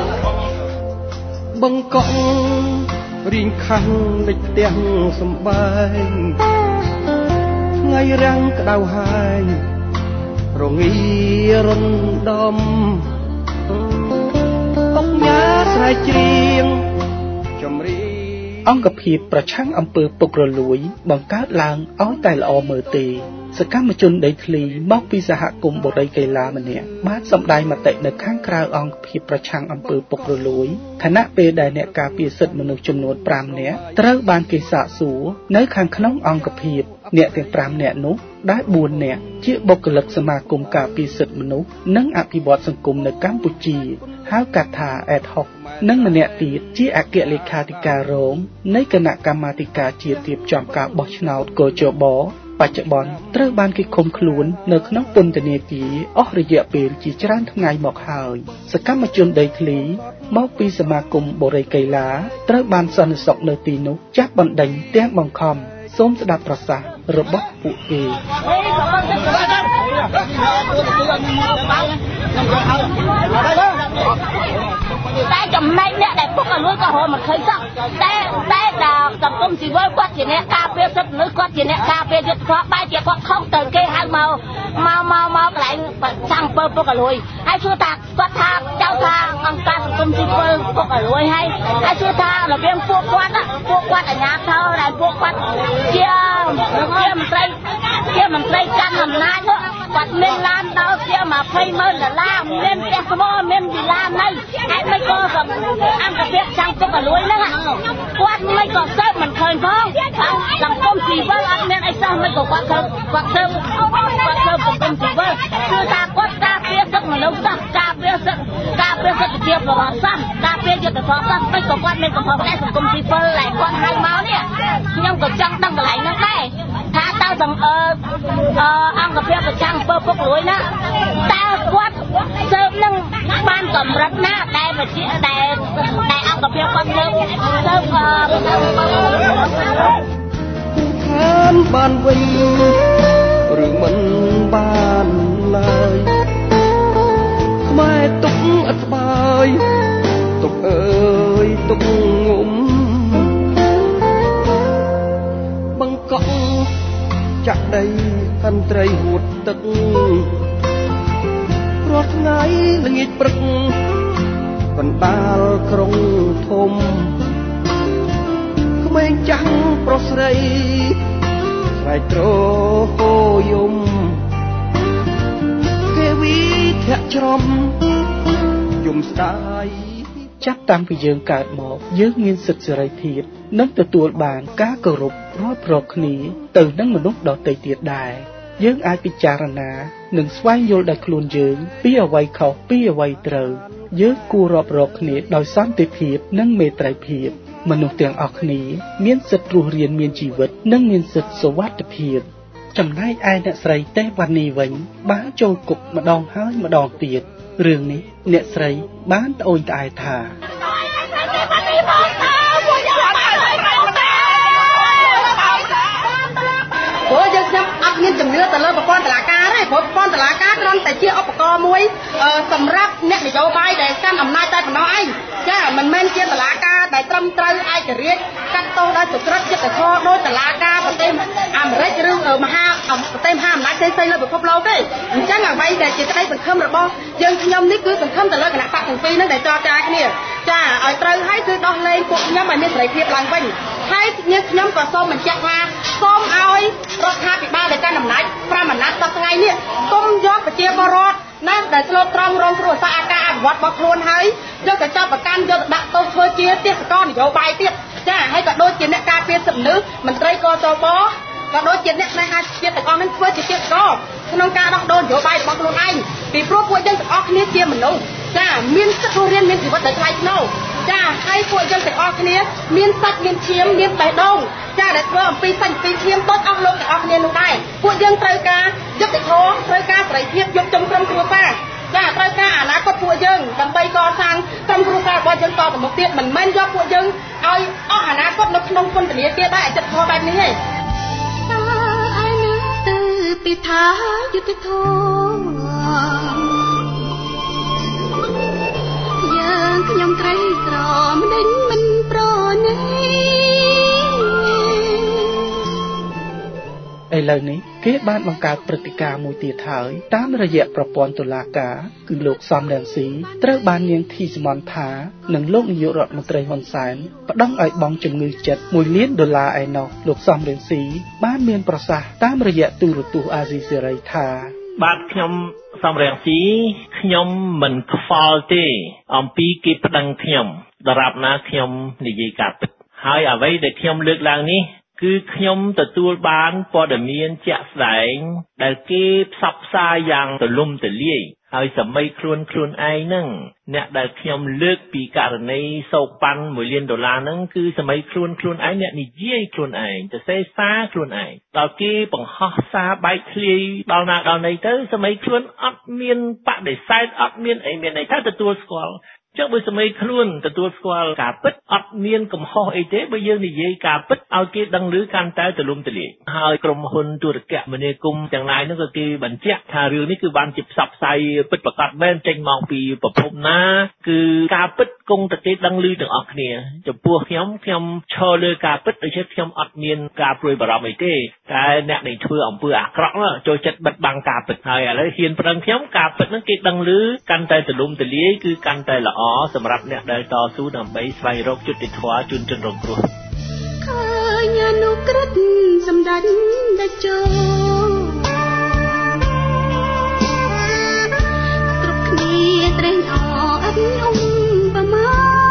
បង្កក់រៀងខាំងដូចផ្ទះសំបែងថ្ងៃរាំងក្តៅហាយរងារំដំអង្គញាស្រែកច្រៀងចម្រៀង
អង្គភាពប្រឆាំងអំពើពុករលួយបង្កើតឡើងឲ្យតែល្អមើលទេសកម្មជនដីធ្លីមកពីសហគមន៍បុរីកៃឡាម្នាក់បានសម្ដែងមតិនៅខាងក្រៅអង្គភាពប្រឆាំងអំពើពុករលួយខណៈពេលដែលអ្នកការពារសិទ្ធិមនុស្សចំនួនប្រាំនាក់ត្រូវបានគេសាកសួរនៅខាងក្នុងអង្គភាពអ្នកទាំងប្រាំនាក់នោះដែលបួននាក់ជាបុគ្គលិកសមាគមការពារសិទ្ធិមនុស្សនិងអភិវឌ្ឍសង្គមនៅកម្ពុជាហៅកាត់ថា Ad Hoc និងម្នាក់ទៀតជាអគ្គលេខាធិការរងនៃគណៈកម្មាធិការជាតិរៀបចំការបោះឆ្នោតកោជបបច្ចុប្បន្នត្រូវបានគេឃុំខ្លួននៅក្នុងពន្ធនាគារអស់រយៈពេលជាច្រើនថ្ងៃមកហើយសកម្មជនដីធ្លីមកពីសមាគមបុរីកៃឡាត្រូវបានសន្តិសុខនៅទីនោះចាប់បណ្ដេញទាំងបង្ខំសូមស្ដាប់ប្រសាសន៍របស់ពួកគេ
តែចំណែកអ្នកដែលពុកឲ្យលួយក៏រហូតមិនឃើញសោះតែតែដល់សង្គមស៊ីវិលគាត់ជាអ្នកការពារសិទ្ធិមនុស្សគាត់ជាអ្នកការពារយុត្តិធម៌បែរជាគាត់ខុសទៅគេហៅមកមកមកមកកន្លែងប្រឆាំងពុកឲ្យលួយហើយជឿថាគាត់ថាចៅថាអង្គការសង្គមស៊ីវិលពុកឲ្យលួយហើយហើយជឿថារបៀងពួកគាត់ពួកគាត់អាជ្ញាធរដែលពួកគាត់ជាជាមន្ត្រីជាមន្ត្រីកាន់អំណាចនោះគាត់មានឡានដល់ជាยี่สิบម៉ឺនដុល្លារមានផ្ទះស្មោមានវិឡានៅហើយមិនក៏អង្គភាពចាំងពុកឲ្យលួយហ្នឹងគាត់មិនក៏សើបមិនឃើញផងសង្គមស៊ីវិលអត់មានអីសោះមិនក៏គាត់ទៅគាត់ទៅគាត់ទៅសង្គមស៊ីវិលគឺថាគាត់ការពារសិទ្ធិមនុស្សសោះការពារសិទ្ធិការពារសិទ្ធិភាពរបស់សោះការពារយុត្តិធម៌សោះមិនក៏គាត់មានកំហុសដែរសង្គមស៊ីវិលដែលគាត់ហៅមកនេះខ្ញុំក៏ចង់ដឹងកន្លែងហ្នឹងដែរថាតើសង្អើអង្គភាពប្រចាំអំពើពុករលួយណាតើគាត់សើបនឹងបានកម្រិតណាដែលវិជាដែលដែលអង្គភាពគាត់លើកសើប
ខានបានវិញឬមិនបានឡើយខ្មែរទុកអត់ស្បើយទុកអើយទុកងុំបង្កក់ចាក់ដីហន្ត្រីហួតទឹករាល់ថ្ងៃល្ងាចព្រឹកកណ្ដាលក្រុងធំក្មេងចាស់ប្រុសស្រីស្រែកទ្រហោយំគេវិធាក់ច្រំយំស្ដាយ
ចាប់តាំងពីយើងកើតមកយើងមានសិទ្ធិសេរីភាពនិងទទួលបានការគោរពរាប់រកគ្នាទៅនឹងមនុស្សដទៃទៀតដែរយើងអាចពិចារណានិងស្វែងយល់ដោយខ្លួនយើងពីអ្វីខុសពីអ្វីត្រូវយើងគួររាប់រកគ្នាដោយសន្តិភាពនិងមេត្រីភាពមនុស្សទាំងអស់គ្នាមានសិទ្ធិរស់រានមានជីវិតនិងមានសិទ្ធិសុវត្ថិភាពចំណែកឯអ្នកស្រីទេវណ្ណីវិញបានចូលគុកម្ដងហើយម្ដងទៀតរឿងនេះអ្នកស្រីបានត្អូញត្អែថា
ព្រោះយើងខ្ញុំអត់មានជំនឿទៅលើប្រព័ន្ធតុលាការទេព្រោះប្រព័ន្ធតុលាការគ្រាន់តែជាឧបករណ៍មួយសម្រាប់អ្នកនយោបាយដែលកាន់អំណាចតែប៉ុណ្ណោះឯងចាមិនមែនជាតុលាការដែលត្រឹមត្រូវឯករាជ្យកាត់ទោសដោយសុក្រិតចិត្តធម៌ដោយតុលាការប្រទេសអាមេរិកឬមហាប្រទេសមហាអំណាចផ្សេងៗលើពិភពលោកទេអញ្ចឹងអ្វីដែលជាក្តីសង្ឃឹមរបស់យើងខ្ញុំនេះគឺសង្ឃឹមទៅលើគណៈបកទាំងពីរហ្នឹងដែលចរចាគ្នាចាឲ្យត្រូវហើយគឺដោះលែងពួកខ្ញុំឲ្យមានសេរីភាពឡើងវិញហើយខ្ញុំក៏សូមបញ្ជាក់ថាសូមឲ្យរដ្ឋាភិបាលដែលកាន់អំណាចប្រាំអាណត្តិដល់ថ្ងៃនេះគុំយកប្រជាពលរដ្ឋណាដែលស្លូតត្រង់រងគ្រោះសារអាការអភិវឌ្ឍរបស់ខ្លួនហើយយកទៅចាប់ប្រកាន់យកទៅដាក់ទោសធ្វើជាទេសកលនយោបាយទៀតចាហើយក៏ដូចជាអ្នកការពារសិទ្ធិមនុស្សមន្ត្រីកតបក៏ដូចជាអ្នកស្នេហាជាតិទាំងអស់នឹងធ្វើជាទេសកលក្នុងការដោះដូរនយោបាយរបស់ខ្លួនឯងពីព្រោះពួកយើងទាំងអស់គ្នាជាមនុស្សចាមានសិទ្ធិរស់រានមានជីវិតដោយថ្លៃថ្នូរចាហើយពួកយើងទាំងអស់គ្នាមានសាច់មានឈាមមានបេះដូងចាដែលធ្វើអំពីសាច់ពីឈាមដូចអស់លោកទាំងអស់គ្នានោះដែរពួកយើងត្រូវការសេរីភាពយកចំក្រុមគ្រួសារចាត្រូវការអនាគតពួកយើងដើម្បីកសាងក្រុមគ្រួសាររបស់យើងតទៅមុខទៀតមិនមែនយកពួកយើងឲ្យអស់អនាគតនៅក្នុងពន្ធនាគារដែរអចិត្តធម៌បែបនេះទេតើឯណាទៅពីថាយុទ្ធធម៌យើងខ្ញុំក្រីក្រមិនដេញមិនប្រណី
ឥឡូវនេះគេបានបង្កើតព្រឹត្តិការណ៍មួយទៀតហើយតាមរយៈប្រព័ន្ធតុលាការគឺលោកសំរងស៊ីត្រូវបាននាងធីសមន្ថានិងលោកនាយករដ្ឋមន្ត្រីហ៊ុនសែនប្តឹងឲ្យបង់ជំងឺចិត្តមួយលានដុល្លារឯណោះលោកសំរងស៊ីបានមានប្រសាសន៍តាមរយៈទូរទស្សន៍អាស៊ីសេរីថា
បាទខ្ញុំសំរងស៊ីខ្ញុំមិនខ្វល់ទេអំពីគេប្តឹងខ្ញុំដរាបណាខ្ញុំនិយាយការពិតហើយអ្វីដែលខ្ញុំលើកឡើងនេះគឺខ្ញុំទទួលបានព័ត៌មានជាក់ស្ដែងដែលគេផ្សព្វផ្សាយយ៉ាងទូលំទូលាយហើយសម័យខ្លួនខ្លួនឯងហ្នឹងអ្នកដែលខ្ញុំលើកពីករណីសោកប៉ាន់មួយលានដុល្លារហ្នឹងគឺសម័យខ្លួនខ្លួនឯងអ្នកនិយាយខ្លួនឯងទៅសេសារខ្លួនឯងដល់គេបង្ហោះសារបែកធ្លាយដល់ណាដល់ណីទៅសម័យខ្លួនអត់មានបដិសេធអត់មានអីមានន័យថាទទួលស្គាល់ចុះបើសម័យខ្លួនទទួលស្គាល់ការពិតអត់មានកំហុសអីទេបើយើងនិយាយការពិតឲ្យគេដឹងឮកាន់តែទូលំទូលាយហើយក្រុមហ៊ុនទូរគមនាគមន៍ទាំងឡាយនោះក៏គេបញ្ជាក់ថារឿងនេះគឺបានជាផ្សព្វផ្សាយពិតប្រាកដមែនចេញមកពីប្រភពណាគឺការពិតគង់តែគេដឹងឮទាំងអស់គ្នាចំពោះខ្ញុំខ្ញុំឈរលើការពិតដូច្នេះខ្ញុំអត់មានការព្រួយបារម្ភអីទេតែអ្នកដែលធ្វើអំពើអាក្រក់នោះចូលចិត្តបិទបាំងការពិតហើយឥឡូវហ៊ានប្តឹងខ្ញុំការពិតហ្នឹងគេដឹងឮកាន់តែទូលំទូលាយគឺកាន់តែល្អសម្រាប់អ្នកដែលតស៊ូដើម្បីស្វែងរកយុត្តិធម៌ជូនជនរងគ្រោះ
ឃើញអនុក្រឹត្យសម្ដេចតេជោគ្រប់គ្នាត្រេះអរអត់អ៊ំប្រមា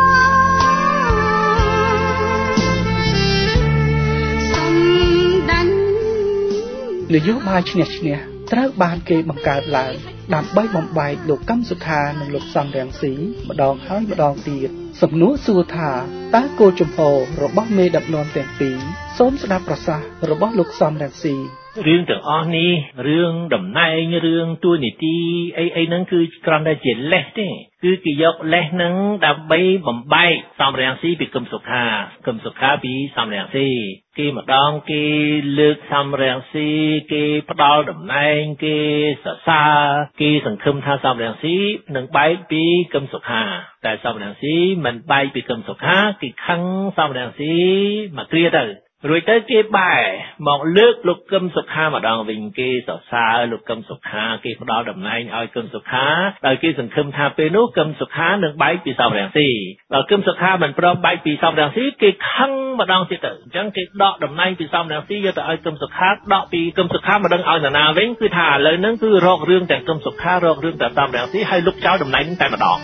សំដាញ់
នយោបាយឈ្នះឈ្នះត្រូវបានគេបង្កើតឡើងដើម្បីបំបែកលោកកឹមសុខានិងលោកសំរងស៊ីម្ដងហើយម្ដងទៀតសំណួរសួរថាតើគោលជំហររបស់មេដឹកនាំទាំងពីរសូមស្ដាប់ប្រសាសន៍របស់លោកសំរងស៊ី
រឿងទាំងអស់នេះរឿងតំណែងរឿងទួនាទីអីអីហ្នឹងគឺគ្រាន់តែជាលេសទេគឺគេយកលេសហ្នឹងដើម្បីបំបែកសំរងស៊ីពីកឹមសុខាកឹមសុខាពីសំរងស៊ីគេម្ដងគេលើកសំរងស៊ីគេផ្ដាល់តំណែងគេសរសើរគេសង្ឃឹមថាសំរងស៊ីនឹងបែកពីកឹមសុខាតែសំរងស៊ីមិនបែកពីកឹមសុខាគេខឹងសំរងស៊ីមកគ្រាទៅរួចទៅគេបែរមកលើកលោកកឹមសុខាម្ដងវិញគេសរសើរលោកកឹមសុខាគេផ្ដល់តំណែងឲ្យកឹមសុខាដោយគេសង្ឃឹមថាពេលនោះកឹមសុខានឹងបែកពីសំរងស៊ីដល់កឹមសុខាមិនព្រមបែកពីសំរងស៊ីគេខឹងម្ដងទៀតទៅអញ្ចឹងគេដកតំណែងពីសំរងស៊ីយកទៅឲ្យកឹមសុខាដកពីកឹមសុខាមិនដឹងឲ្យនរណាវិញគឺថាឥឡូវហ្នឹងគឺរករឿងទាំងកឹមសុខារករឿងតែសំរងស៊ីហើយលុបចោលតំណែងហ្នឹងតែម្ដង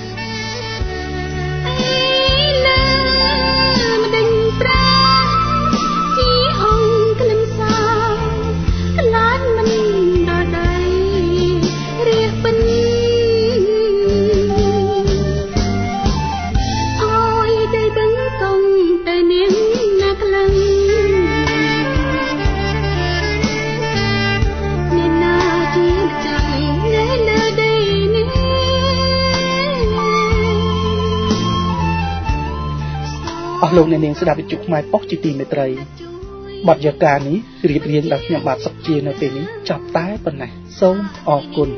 អស់លោកអ្នកនាងស្ដាប់វិទ្យុខ្មែរប៉ុស្តិ៍ជាទីមេត្រីបទយកានេះរៀបរៀងដោយខ្ញុំបាទសុកជានៅពេលនេះចាប់តែប៉ុណ្ណេះសូមអរគុណ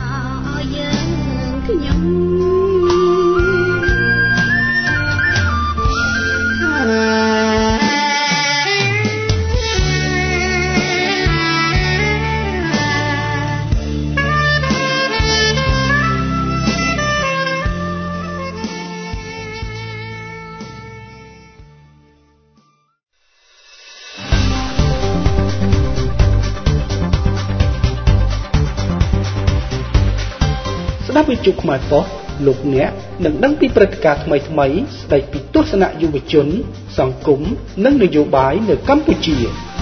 ស្ដាប់វិទ្យុខ្មែរប៉ុស្តិ៍លោកអ្នកនឹងដឹងពីព្រឹត្តិការណ៍ថ្មីៗស្ដីពីទស្សនៈយុវជនសង្គមនិងនយោបាយនៅកម្ពុជា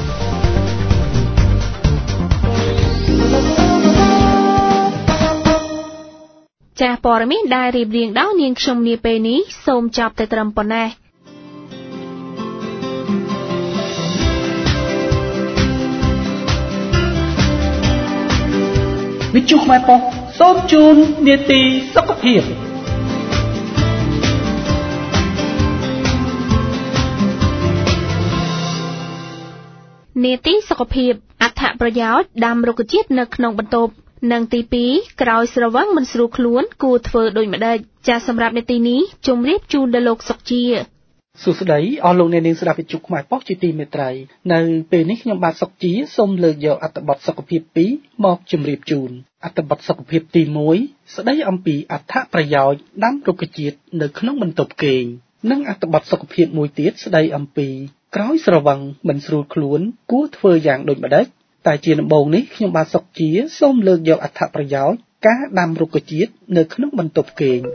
ចាស់ព័ត៌មានដែលរៀបរៀងដោយនាងខ្ញុំនាពេលនេះសូមចប់តែត្រឹមប៉ុណ្ណេះ
វិទ្យុខ្មែរប៉ុស្តិ៍សូមជូននាទីសុខភាព
នាទីសុខភាពអត្ថប្រយោជន៍ដាំរុក្ខជាតិនៅក្នុងបន្ទប់និងទីពីរក្រោយស្រវឹងមិនស្រួលខ្លួនគួរធ្វើដូចម្តេចចាសសម្រាប់នាទីនេះជម្រាបជូនដល់លោកសុកជា
សួស្តីអស់លោកអ្នកនាងស្ដាប់វិទ្យុខ្មែរប៉ុស្តិ៍ជាទីមេត្រីនៅពេលនេះខ្ញុំបាទសុកជាសូមលើកយកអត្ថបទសុខភាពពីរមកជម្រាបជូនអត្ថបទសុខភាពទីមួយស្ដីអំពីអត្ថប្រយោជន៍ដាំរុក្ខជាតិនៅក្នុងបន្ទប់គេងនិងអត្ថបទសុខភាពមួយទៀតស្ដីអំពីក្រោយស្រវឹងមិនស្រួលខ្លួនគួរធ្វើយ៉ាងដូចម្តេចតែជាដំបូងនេះខ្ញុំបាទសុកជាសូមលើកយកអត្ថប្រយោជន៍ការដាំរុក្ខជាតិនៅក្នុងបន្ទប់គេង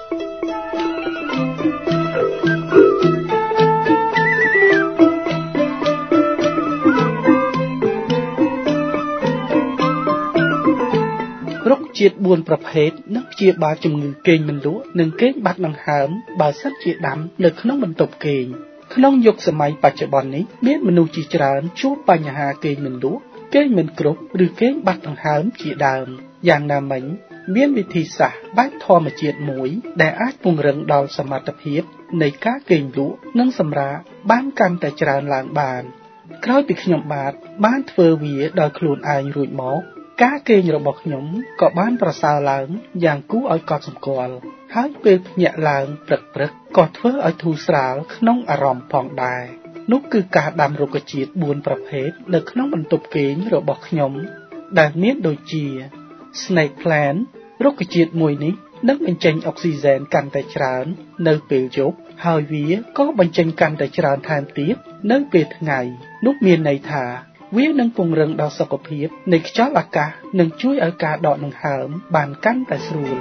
រុក្ខជាតិបួនប្រភេទនឹងព្យាបាលជំងឺគេងមិនលក់និងគេងបាត់ដង្ហើមបើសិនជាដាំនៅក្នុងបន្ទប់គេងក្នុងយុគសម័យបច្ចុប្បន្ននេះមានមនុស្សជាច្រើនជួបបញ្ហាគេងមិនលក់គេងមិនគ្រប់ឬគេងបាត់ដង្ហើមជាដើមយ៉ាងណាមិញមានវិធីសាស្ត្របែបធម្មជាតិមួយដែលអាចពង្រឹងដល់សមត្ថភាពនៃការគេងលក់និងសម្រាកបានកាន់តែច្រើនឡើងបានក្រោយពីខ្ញុំបាទបានធ្វើវាដោយខ្លួនឯងរួចមកការគេងរបស់ខ្ញុំក៏បានប្រសើរឡើងយ៉ាងគួរឲ្យកត់សម្គាល់ហើយពេលភ្ញាក់ឡើងព្រឹកព្រឹកក៏ធ្វើឲ្យធូរស្រាលក្នុងអារម្មណ៍ផងដែរនោះគឺការដាំរុក្ខជាតិបួនប្រភេទនៅក្នុងបន្ទប់គេងរបស់ខ្ញុំដែលមានដូចជា Snake Plant រុក្ខជាតិមួយនេះនឹងបញ្ចេញអុកស៊ីហ្សែនកាន់តែច្រើននៅពេលយប់ហើយវាក៏បញ្ចេញកាន់តែច្រើនថែមទៀតនៅពេលថ្ងៃនោះមានន័យថាវានឹងពង្រឹងដល់សុខភាពនៃខ្យល់អាកាសនិងជួយឲ្យការដកដង្ហើមបានកាន់តែស្រួល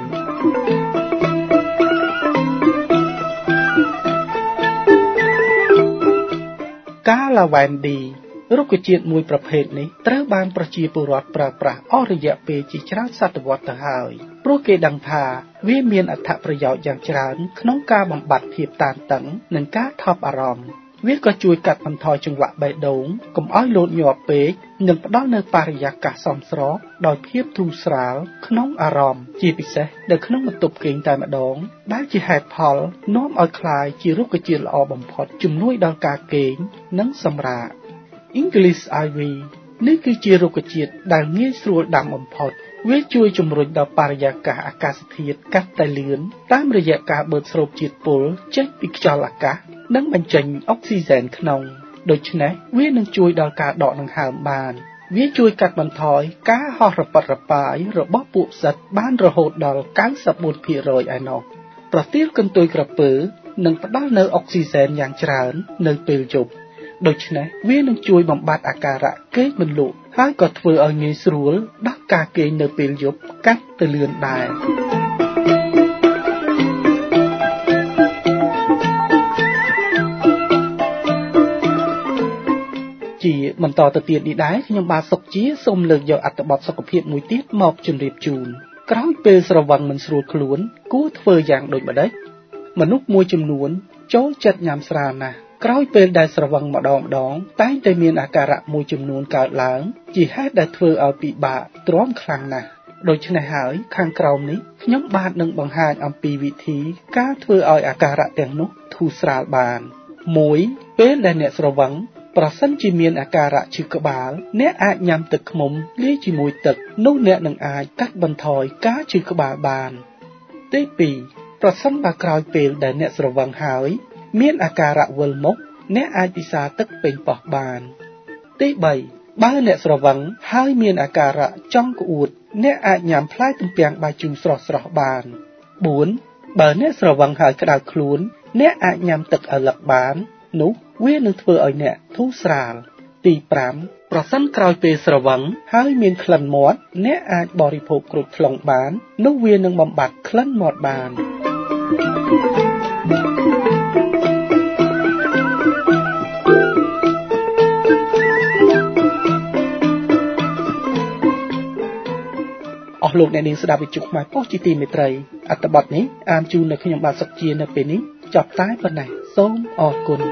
កាឡាវ៉ែនឌីរុក្ខជាតិមួយប្រភេទនេះត្រូវបានប្រជាពលរដ្ឋប្រើប្រាស់អស់រយៈពេលជាច្រើនសតវត្សទៅហើយព្រោះគេដឹងថាវាមានអត្ថប្រយោជន៍យ៉ាងច្រើនក្នុងការបំបាត់ភាពតានតឹងនិងការថប់អារម្មណ៍វាក៏ជួយកាត់បន្ថយចង្វាក់បេះដូងកុំឲ្យលោតញាប់ពេកនិងផ្ដល់នូវបរិយាកាសសមស្របដោយភាពធូរស្រាលក្នុងអារម្មណ៍ជាពិសេសនៅក្នុងបន្ទប់គេងតែម្ដងដែលជាហេតុផលនាំឲ្យคล้ายជារុក្ខជាតិល្អបំផុតជំនួយដល់ការគេងនិងសម្រាក English Ivy នេះគឺជារុក្ខជាតិដែលងាយស្រួលដាំបំផុតវាជួយជំរុញដល់បរិយាកាសអាកាសធាតុកាន់តែលឿនតាមរយៈការបឺតស្រូបជាតិពុលចេញពីខ្យល់អាកាសនិងបញ្ចេញអុកស៊ីហ្សែនក្នុងដូច្នេះវានឹងជួយដល់ការដកដង្ហើមបានវាជួយកាត់បន្ថយការហោះរប៉ាត់រប៉ាយរបស់ពួកផ្សិតបានរហូតដល់ 九十四ភាគរយ ឯណោះប្រទាលកន្ទុយក្រពើនឹងផ្ដល់នូវអុកស៊ីហ្សែនយ៉ាងច្រើននៅពេលយប់ដូច្នេះវានឹងជួយបំបត្តិអាការៈគេងមិនលក់ហើយក៏ធ្វើឲ្យងាយស្រួលដល់ការគេងនៅពេលយប់កាន់តែលឿនដែរជាបន្តទៅទៀតនេះដែរខ្ញុំបាទសុកជាសូមលើកយកអត្ថបទសុខភាពមួយទៀតមកជម្រាបជូនក្រោយពេលស្រវឹងមិនស្រួលខ្លួនគួរធ្វើយ៉ាងដូចម្តេចមនុស្សមួយចំនួនចូលចិត្តញ៉ាំស្រាណាស់ក្រោយពេលដែលស្រវឹងម្ដងម្ដងតែងតែមានអាការៈមួយចំនួនកើតឡើងជាហេតុដែលធ្វើឲ្យពិបាកទ្រាំខ្លាំងណាស់ដូច្នេះហើយខាងក្រោមនេះខ្ញុំបាទនឹងបង្ហាញអំពីវិធីការធ្វើឲ្យអាការៈទាំងនោះធូរស្រាលបានមួយពេលដែលអ្នកស្រវឹងប្រសិនជាមានអាការៈឈឺក្បាលអ្នកអាចញ៉ាំទឹកឃ្មុំលាយជាមួយទឹកនោះអ្នកនឹងអាចកាត់បន្ថយការឈឺក្បាលបានទីពីរប្រសិនបើក្រោយពេលដែលអ្នកស្រវឹងហើយមានអាការៈវិលមុខអ្នកអាចពិសាទឹកពេញប៉ោះបានទីបីបើអ្នកស្រវឹងហើយមានអាការៈចង់ក្អួតអ្នកអាចញ៉ាំផ្លែទំពាំងបាយជូរស្រស់ៗបានបួនបើអ្នកស្រវឹងហើយក្តៅខ្លួនអ្នកអាចញ៉ាំទឹកឪឡឹកបាននោះវានឹងធ្វើឲ្យអ្នកធូរស្រាលទីប្រាំប្រសិនក្រោយពេលស្រវឹងហើយមានក្លិនមាត់អ្នកអាចបរិភោគក្រូចថ្លុងបាននោះវានឹងបំបត្តិក្លិនមាត់បានអស់លោកអ្នកនាងស្ដាប់វិទ្យុខ្មែរប៉ុស្តិ៍ជាទីមេត្រីអត្ថបទនេះអានជូនដល់ខ្ញុំបាទសុកជានៅពេលនេះចប់តែប៉ុណ្ណេះសូមអរគុណ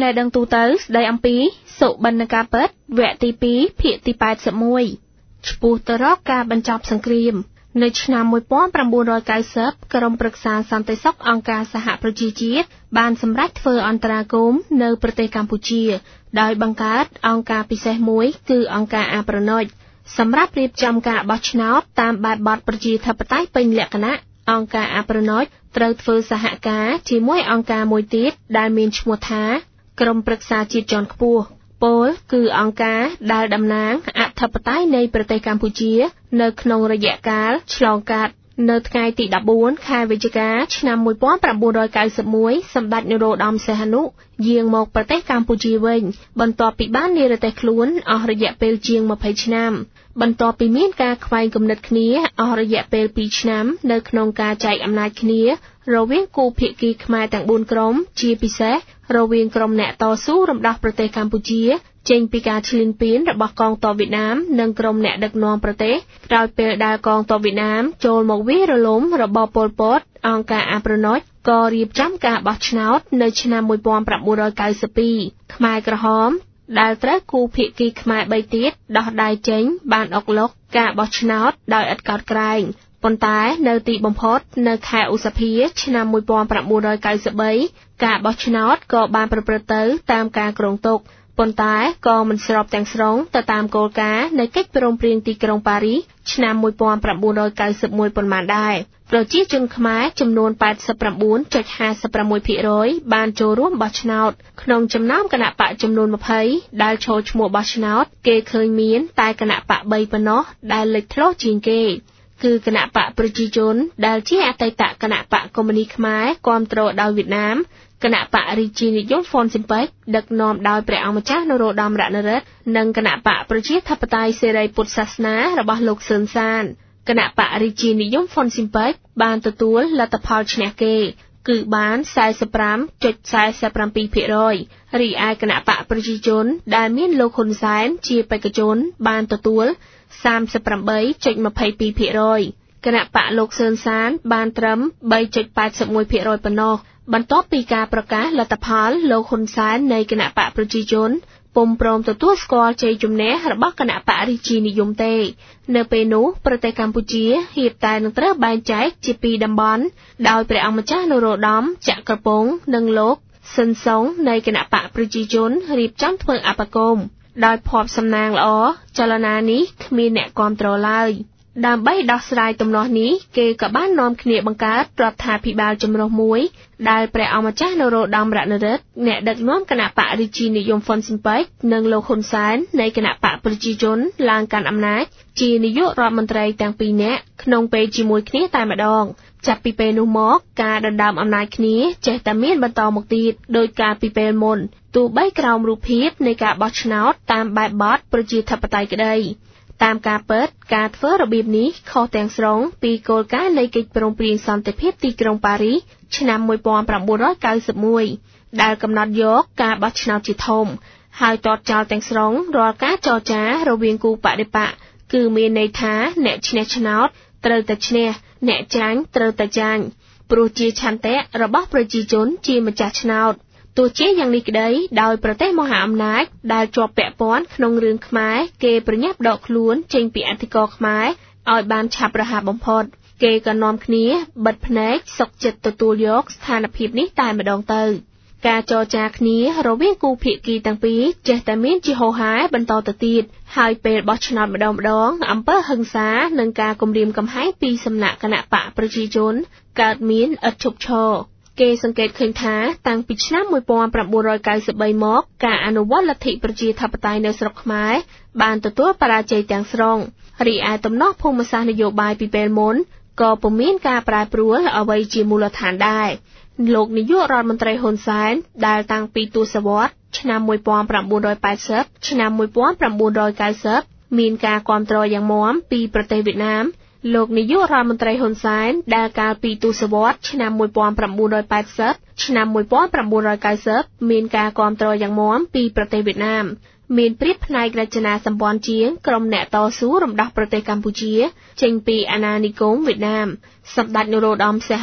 ចំណេះដឹងទូទៅស្ដីអំពីសុបិនការពិតវគ្គទីពីរភាគទីeighty-oneឆ្ពោះទៅរកការបញ្ចប់សង្គ្រាមនៅឆ្នាំnineteen ninetyក្រុមប្រឹក្សាសន្តិសុខអង្គការសហប្រជាជាតិបានសម្រេចធ្វើអន្តរាគមន៍នៅប្រទេសកម្ពុជាដោយបង្កើតអង្គការពិសេសមួយគឺអង្គការអាប្រណុចសម្រាប់រៀបចំការបោះឆ្នោតតាមបែបបទប្រជាធិបតេយ្យពេញលក្ខណៈអង្គការអាប្រណុចត្រូវធ្វើសហការជាមួយអង្គការមួយទៀតដែលមានឈ្មោះថាក្រុមប្រឹក្សាជាតិជាន់ខ្ពស់ពលគឺអង្គការដែលតំណាងអធិបតេយ្យនៃប្រទេសកម្ពុជានៅក្នុងរយៈកាលឆ្លងកាត់នៅថ្ងៃទីfourteenខែវិច្ឆិកាឆ្នាំnineteen ninety-oneសម្ដេចនរោត្តមសីហនុយាងមកប្រទេសកម្ពុជាវិញបន្ទាប់ពីបាននិរទេសខ្លួនអស់រយៈពេលជាងtwentyឆ្នាំបន្ទាប់ពីមានការខ្វែងគំនិតគ្នាអស់រយៈពេលtwoឆ្នាំនៅក្នុងការចែកអំណាចគ្នារវាងគូភាគីខ្មែរទាំងfourក្រុមជាពិសេសរវាងក្រុមអ្នកតស៊ូរំដោះប្រទេសកម្ពុជាចេញពីការឈ្លានពានរបស់កងទ័ពវៀតណាមនិងក្រុមអ្នកដឹកនាំប្រទេសក្រោយពេលដែលកងទ័ពវៀតណាមចូលមកវាយរលំរបបប៉ុលពតអង្គការអាប្រណុចក៏រៀបចំការបោះឆ្នោតនៅឆ្នាំnineteen ninety-twoខ្មែរក្រហមដែលត្រូវគូភាគីខ្មែរthreeទៀតដោះដៃចេញបានអុកឡុកការបោះឆ្នោតដោយឥតកោតក្រែងប៉ុន្តែនៅទីបំផុតនៅខែឧសភាឆ្នាំnineteen ninety-threeការបោះឆ្នោតក៏បានប្រព្រឹត្តទៅតាមការគ្រោងទុកប៉ុន្តែក៏មិនស្របទាំងស្រុងទៅតាមគោលការណ៍នៃកិច្ចព្រមព្រៀងទីក្រុងប៉ារីសឆ្នាំnineteen ninety-oneប៉ុន្មានដែរប្រជាជនខ្មែរចំនួនeighty-nine point five six percent បានចូលរួមបោះឆ្នោតក្នុងចំណោមគណៈបកចំនួនtwentyដែលចូលឈ្មោះបោះឆ្នោតគេឃើញមានតែគណៈបកthreeប៉ុណ្ណោះដែលលេចធ្លោជាងគេគឺគណៈបកប្រជាជនដែលជាអតីតគណៈបកកុម្មុយនីសខ្មែរគាំទ្រដោយវៀតណាមគណៈបករាជានិយមហ្វុនស៊ិនប៉ិចដឹកនាំដោយព្រះអង្គម្ចាស់នរោត្តមរណរដ្ឋនិងគណៈបកប្រជាធិបតេយ្យសេរីពុទ្ធសាសនារបស់លោកសឿនសានគណៈបករាជានិយមហ្វុនស៊ិនប៉ិចបានទទួលលទ្ធផលឈ្នះគេគឺបានforty-five point four seven percent រីឯគណៈបកប្រជាជនដែលមានលោកហ៊ុនសែនជាបេក្ខជនបានទទួលthirty-eight point twenty-two percent គណៈបកលោកសឿនសានបានត្រឹមthree point eight one percent ប៉ុណ្ណោះបន្ទាប់ពីការប្រកាសលទ្ធផលលោកហ៊ុនសែននៃគណៈបកប្រជាជនពុំព្រមទទួលស្គាល់ជ័យជំនះរបស់គណៈបករាជានិយមទេនៅពេលនោះប្រទេសកម្ពុជាហៀបតែនឹងត្រូវបែងចែកជាពីរតំបន់ដោយព្រះអង្គម្ចាស់នរោត្តមចក្រពង្គនិងលោកស៊ិនសុងនៃគណៈបកប្រជាជនរៀបចំធ្វើអបគមដោយភ័ព្វសំណាងល្អចលនានេះគ្មានអ្នកគាំទ្រឡើយដើម្បីដោះស្រាយទំនាស់នេះគេក៏បាននាំគ្នាបង្កើតរដ្ឋាភិបាលចម្រុះមួយដែលព្រះអង្គម្ចាស់នរោត្តមរណរដ្ឋអ្នកដឹកនាំគណៈបករាជានិយមហ្វុនស៊ិនប៉ិចនិងលោកហ៊ុនសែននៃគណៈបកប្រជាជនឡើងកាន់អំណាចជានាយករដ្ឋមន្ត្រីទាំងពីរនាក់ក្នុងពេលជាមួយគ្នាតែម្ដងចាប់ពីពេលនោះមកការដណ្ដើមអំណាចគ្នាចេះតែមានបន្តមកទៀតដោយការពីពេលមុនទោះបីក្រោមរូបភាពនៃការបោះឆ្នោតតាមបែបបទប្រជាធិបតេយ្យក្តីតាមការពិតការធ្វើរបៀបនេះខុសទាំងស្រុងពីគោលការណ៍នៃកិច្ចព្រមព្រៀងសន្តិភាពទីក្រុងប៉ារីសឆ្នាំnineteen ninety-oneដែលកំណត់យកការបោះឆ្នោតជាធំហើយទាត់ចោលទាំងស្រុងរាល់ការចរចារវាងគូបដិបកគឺមានន័យថាអ្នកឈ្នះឆ្នោតត្រូវតែឈ្នះអ្នកចាញ់ត្រូវតែចាញ់ព្រោះជាឆន្ទៈរបស់ប្រជាជនជាម្ចាស់ឆ្នោតទោះជាយ៉ាងនេះក្តីដោយប្រទេសមហាអំណាចដែលជាប់ពាក់ព័ន្ធក្នុងរឿងខ្មែរគេប្រញាប់ដកខ្លួនចេញពីអធិការខ្មែរឲ្យបានឆាប់រហ័សបំផុតគេក៏នាំគ្នាបិទភ្នែកសុខចិត្តទទួលយកស្ថានភាពនេះតែម្ដងទៅការចរចាគ្នារវាងគូភាគីទាំងពីរចេះតែមានជាហូរហែបន្តទៅទៀតហើយពេលបោះឆ្នោតម្ដងម្ដងអំពើហិង្សានិងការគំរាមកំហែងពីសំណាក់គណៈបកប្រជាជនកើតមានឥតឈប់ឈរគេសង្កេតឃើញថាតាំងពីឆ្នាំnineteen ninety-threeមកការអនុវត្តលទ្ធិប្រជាធិបតេយ្យនៅស្រុកខ្មែរបានទទួលបរាជ័យទាំងស្រុងរីឯទំនាស់ភូមិសាស្ត្រនយោបាយពីពេលមុនក៏ពុំមានការប្រែប្រួលអ្វីជាមូលដ្ឋានដែរលោកនាយករដ្ឋមន្ត្រីហ៊ុនសែនដែលតាំងពីទសវត្សរ៍ឆ្នាំnineteen eightyឆ្នាំnineteen ninetyមានការគាំទ្រយ៉ាងមាំពីប្រទេសវៀតណាមលោកនាយករដ្ឋមន្ត្រីហ៊ុនសែនដែលកាលពីទសវត្សរ៍ឆ្នាំnineteen eightyឆ្នាំnineteen ninetyមានការគាំទ្រយ៉ាងមាំពីប្រទេសវៀតណាមមានព្រៀបផ្នែករចនាសម្ព័ន្ធជាងក្រុមអ្នកតស៊ូរំដោះប្រទេសកម្ពុជាចេញពីអាណានិគមវៀតណាមសម្ដេចនរោត្តមសីហនុ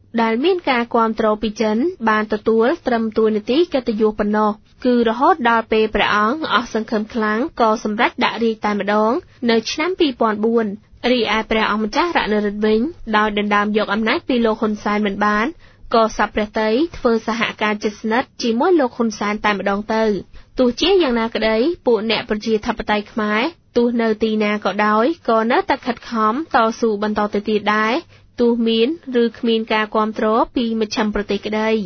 ដែលមានការគាំទ្រពីចិនបានទទួលត្រឹមតួនាទីកិត្តិយសប៉ុណ្ណោះគឺរហូតដល់ពេលព្រះអង្គអស់សង្ឃឹមខ្លាំងក៏សម្រេចដាក់រាជ្យតែម្ដងនៅឆ្នាំពីរពាន់បួនរីឯព្រះអង្គម្ចាស់រណរិទ្ធវិញដោយដណ្ដើមយកអំណាចពីលោកហ៊ុនសែនមិនបានក៏សប្បុរសតីធ្វើសហការជិតស្និទ្ធជាមួយលោកហ៊ុនសែនតែម្ដងទៅទោះជាយ៉ាងណាក្តីពួកអ្នកប្រជាធិបតេយ្យខ្មែរទោះនៅទីណាក៏ដោយក៏នៅតែខិតខំតស៊ូបន្តទៅទៀតដែរទោះមានឬគ្មានការគាំទ្រពីមជ្ឈិមប្រទេសក្តី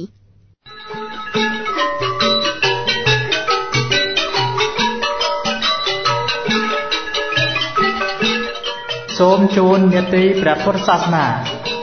សូមជូននេតិព្រះពុទ្ធសាសនា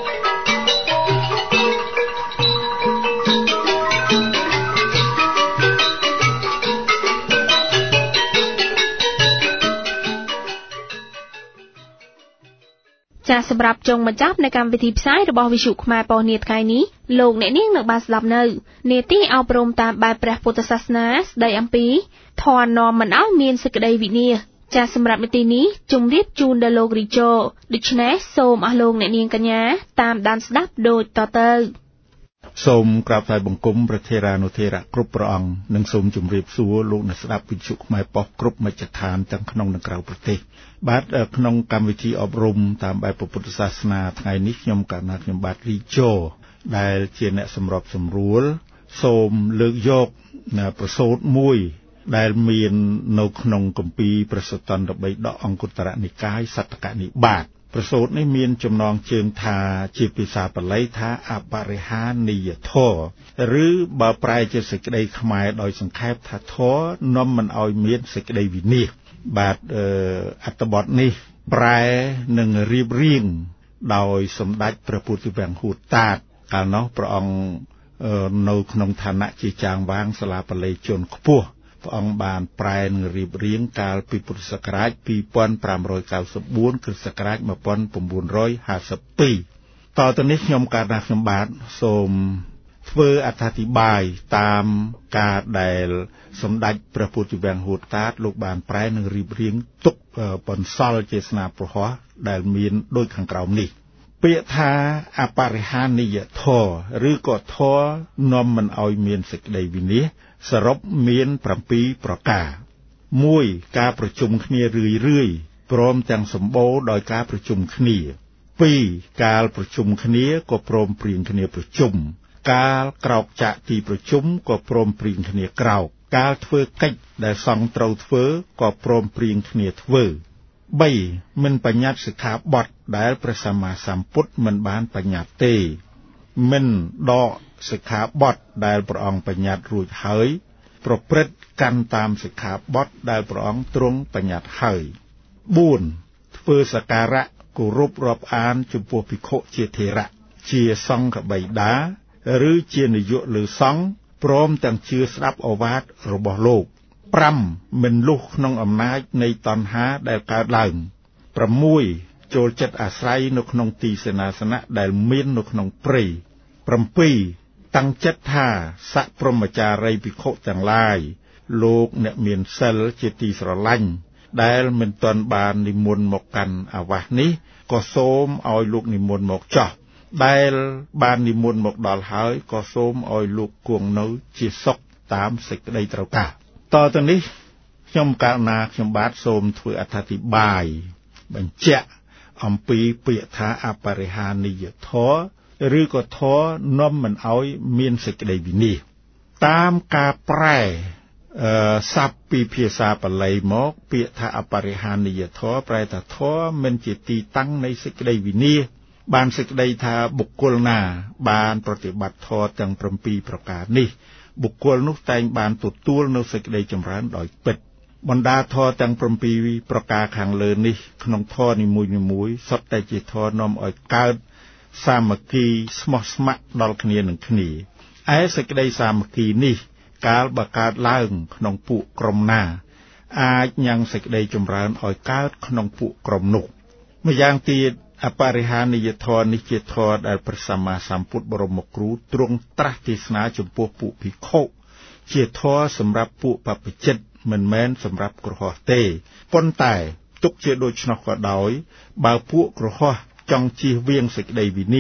ចាសសម្រាប់ចុងបញ្ចប់នៃកម្មវិធីផ្សាយរបស់វិទ្យុខ្មែរប៉ុស្តិ៍នាថ្ងៃនេះលោកអ្នកនាងនឹងបានស្ដាប់នៅនេតិអប់រំតាមបែបព្រះពុទ្ធសាសនាស្ដីអំពីធម៌នាំមិនឲ្យមានសេចក្តីវិនាសចាសសម្រាប់នេតិនេះជម្រាបជូនដល់លោករីជូដូច្នេះសូមអស់លោកអ្នកនាងកញ្ញាតាមដានស្ដាប់ដូចតទៅ
សូមក្រាបថ្វាយបង្គំព្រះថេរានុថេរៈគ្រប់ព្រះអង្គនិងសូមជម្រាបសួរលោកអ្នកស្ដាប់វិទ្យុខ្មែរប៉ុស្តិ៍គ្រប់មជ្ឈដ្ឋានទាំងក្នុងនិងក្រៅប្រទេសបាទក្នុងកម្មវិធីអប់រំតាមបែបពុទ្ធសាសនាថ្ងៃនេះខ្ញុំកណ្ណាខ្ញុំបាទរីជូដែលជាអ្នកសម្របសម្រួលសូមលើកយកប្រសូតមួយដែលមាននៅក្នុងគម្ពីរព្រះសុត្តន្តបិដកអង្គុត្តរនិកាយសត្តកនិបាតប្រសូតនេះមានចំណងជើងថាជាភាសាបាលីថាអបរិហានិយធម៌ឬបើប្រែជាសេចក្តីខ្មែរដោយសង្ខេបថាធម៌នាំមិនឲ្យមានសេចក្តីវិនាសបាទអត្ថបទនេះប្រែនិងរៀបរៀងដោយសម្ដេចព្រះពុទ្ធិវង្សហូតាតកាលនោះព្រះអង្គនៅក្នុងឋានៈជាចាងវាងសាលាបាលីជនខ្ពស់ព្រះអង្គបានប្រែនិងរៀបរៀងកាលពីពុទ្ធសករាជពីរពាន់ប្រាំរយកៅសិបបួនគ្រិស្តសករាជមួយពាន់៩រយហាសិបពីរតទៅនេះខ្ញុំកាលណាខ្ញុំបាទសូមធ្វើអត្ថាធិប្បាយតាមការដែលសម្ដេចព្រះពុទ្ធិវង្សហូតាតលោកបានប្រែនិងរៀបរៀងទុកបន្សល់ជាស្នាប្រហោះដែលមានដូចខាងក្រោមនេះពាក្យថាអបរិហានិយធម៌ឬក៏ធម៌នាំមិនឲ្យមានសេចក្តីវិនាសសរុបមានប្រាំពីរប្រការមួយការប្រជុំគ្នារឿយរឿយព្រមទាំងសម្បូរដោយការប្រជុំគ្នាពីរការប្រជុំគ្នាក៏ព្រមព្រៀងគ្នាប្រជុំកាលក្រោកចាក់ទីប្រជុំក៏ព្រមព្រៀងគ្នាក្រោកកាលធ្វើកិច្ចដែលសង្ឃត្រូវធ្វើក៏ព្រមព្រៀងគ្នាធ្វើបីមិនបញ្ញត្តិសិក្ខាបទដែលព្រះសម្មាសម្ពុទ្ធមិនបានបញ្ញត្តិទេមិនដកសិក្ខាបទដែលព្រះអង្គបញ្ញត្តិរួចហើយប្រព្រឹត្តកាន់តាមសិក្ខាបទដែលព្រះអង្គទ្រង់បញ្ញត្តិហើយបួនធ្វើសក្ការៈគោរពរាប់អានចំពោះភិក្ខុជាថេរៈជាសង្ឃបិតាឬជានាយកលើសង្ឃព្រមទាំងជឿស្ដាប់ឱវាទរបស់លោកប្រាំមិនលុះក្នុងអំណាចនៃតណ្ហាដែលកើតឡើងប្រាំមួយចូលចិត្តអាស្រ័យនៅក្នុងទីសេនាសនៈដែលមាននៅក្នុងព្រៃប្រាំពីរតាំងចិត្តថាស័ក្តិព្រហ្មចារីភិក្ខុទាំងឡាយលោកអ្នកមានសិលជាទីស្រឡាញ់ដែលមិនទាន់បាននិមន្តមកកាន់អាវាសនេះក៏សូមឲ្យលោកនិមន្តមកចោះដែលបាននិមន្តមកដល់ហើយក៏សូមឲ្យលោកគង់នៅជាសុខតាមសេចក្តីត្រូវការតទៅនេះខ្ញុំកណ្ណាខ្ញុំបាទសូមធ្វើអត្ថាធិប្បាយបញ្ជាក់អំពីពាក្យថាអបរិហានិយធម៌ឬក៏ធម៌នាំមិនឲ្យមានសេចក្តីវិនាសតាមការប្រែអឺស័ព្ទពីភាសាបាលីមកពាក្យថាអបរិហានិយធម៌ប្រែថាធម៌មិនជាទីតាំងនៃសេចក្តីវិនាសបានសេចក្តីថាបុគ្គលណាបានប្រតិបត្តិធម៌ទាំងប្រាំពីរប្រការនេះបុគ្គលនោះតែងបានទទួលនៅសេចក្តីចម្រើនដោយពិតបណ្ដាធម៌ទាំងប្រាំពីរប្រការខាងលើនេះក្នុងធម៌នីមួយៗសុទ្ធតែជាធម៌នាំឲ្យកើតសាមគ្គីស្មោះស្ម័គ្រដល់គ្នានឹងគ្នាឯសេចក្តីសាមគ្គីនេះកាលបើកើតឡើងក្នុងពួកក្រុមណាអាចញ៉ាំងសេចក្តីចម្រើនឲ្យកើតក្នុងពួកក្រុមនោះម្យ៉ាងទៀតអបរិហានិយធម៌នេះជាធម៌ដែលព្រះសម្មាសម្ពុទ្ធបរមគ្រូទ្រង់ត្រាស់ទេសនាចំពោះពួកភិក្ខុជាធម៌សម្រាប់ពួកបព្វជិតមិនមែនសម្រាប់គ្រហស្ថទេប៉ុន្តែទុកជាដូច្នោះក៏ដោយបើពួកគ្រហស្ថចង់ជៀសវាងសេចក្តីវិនាស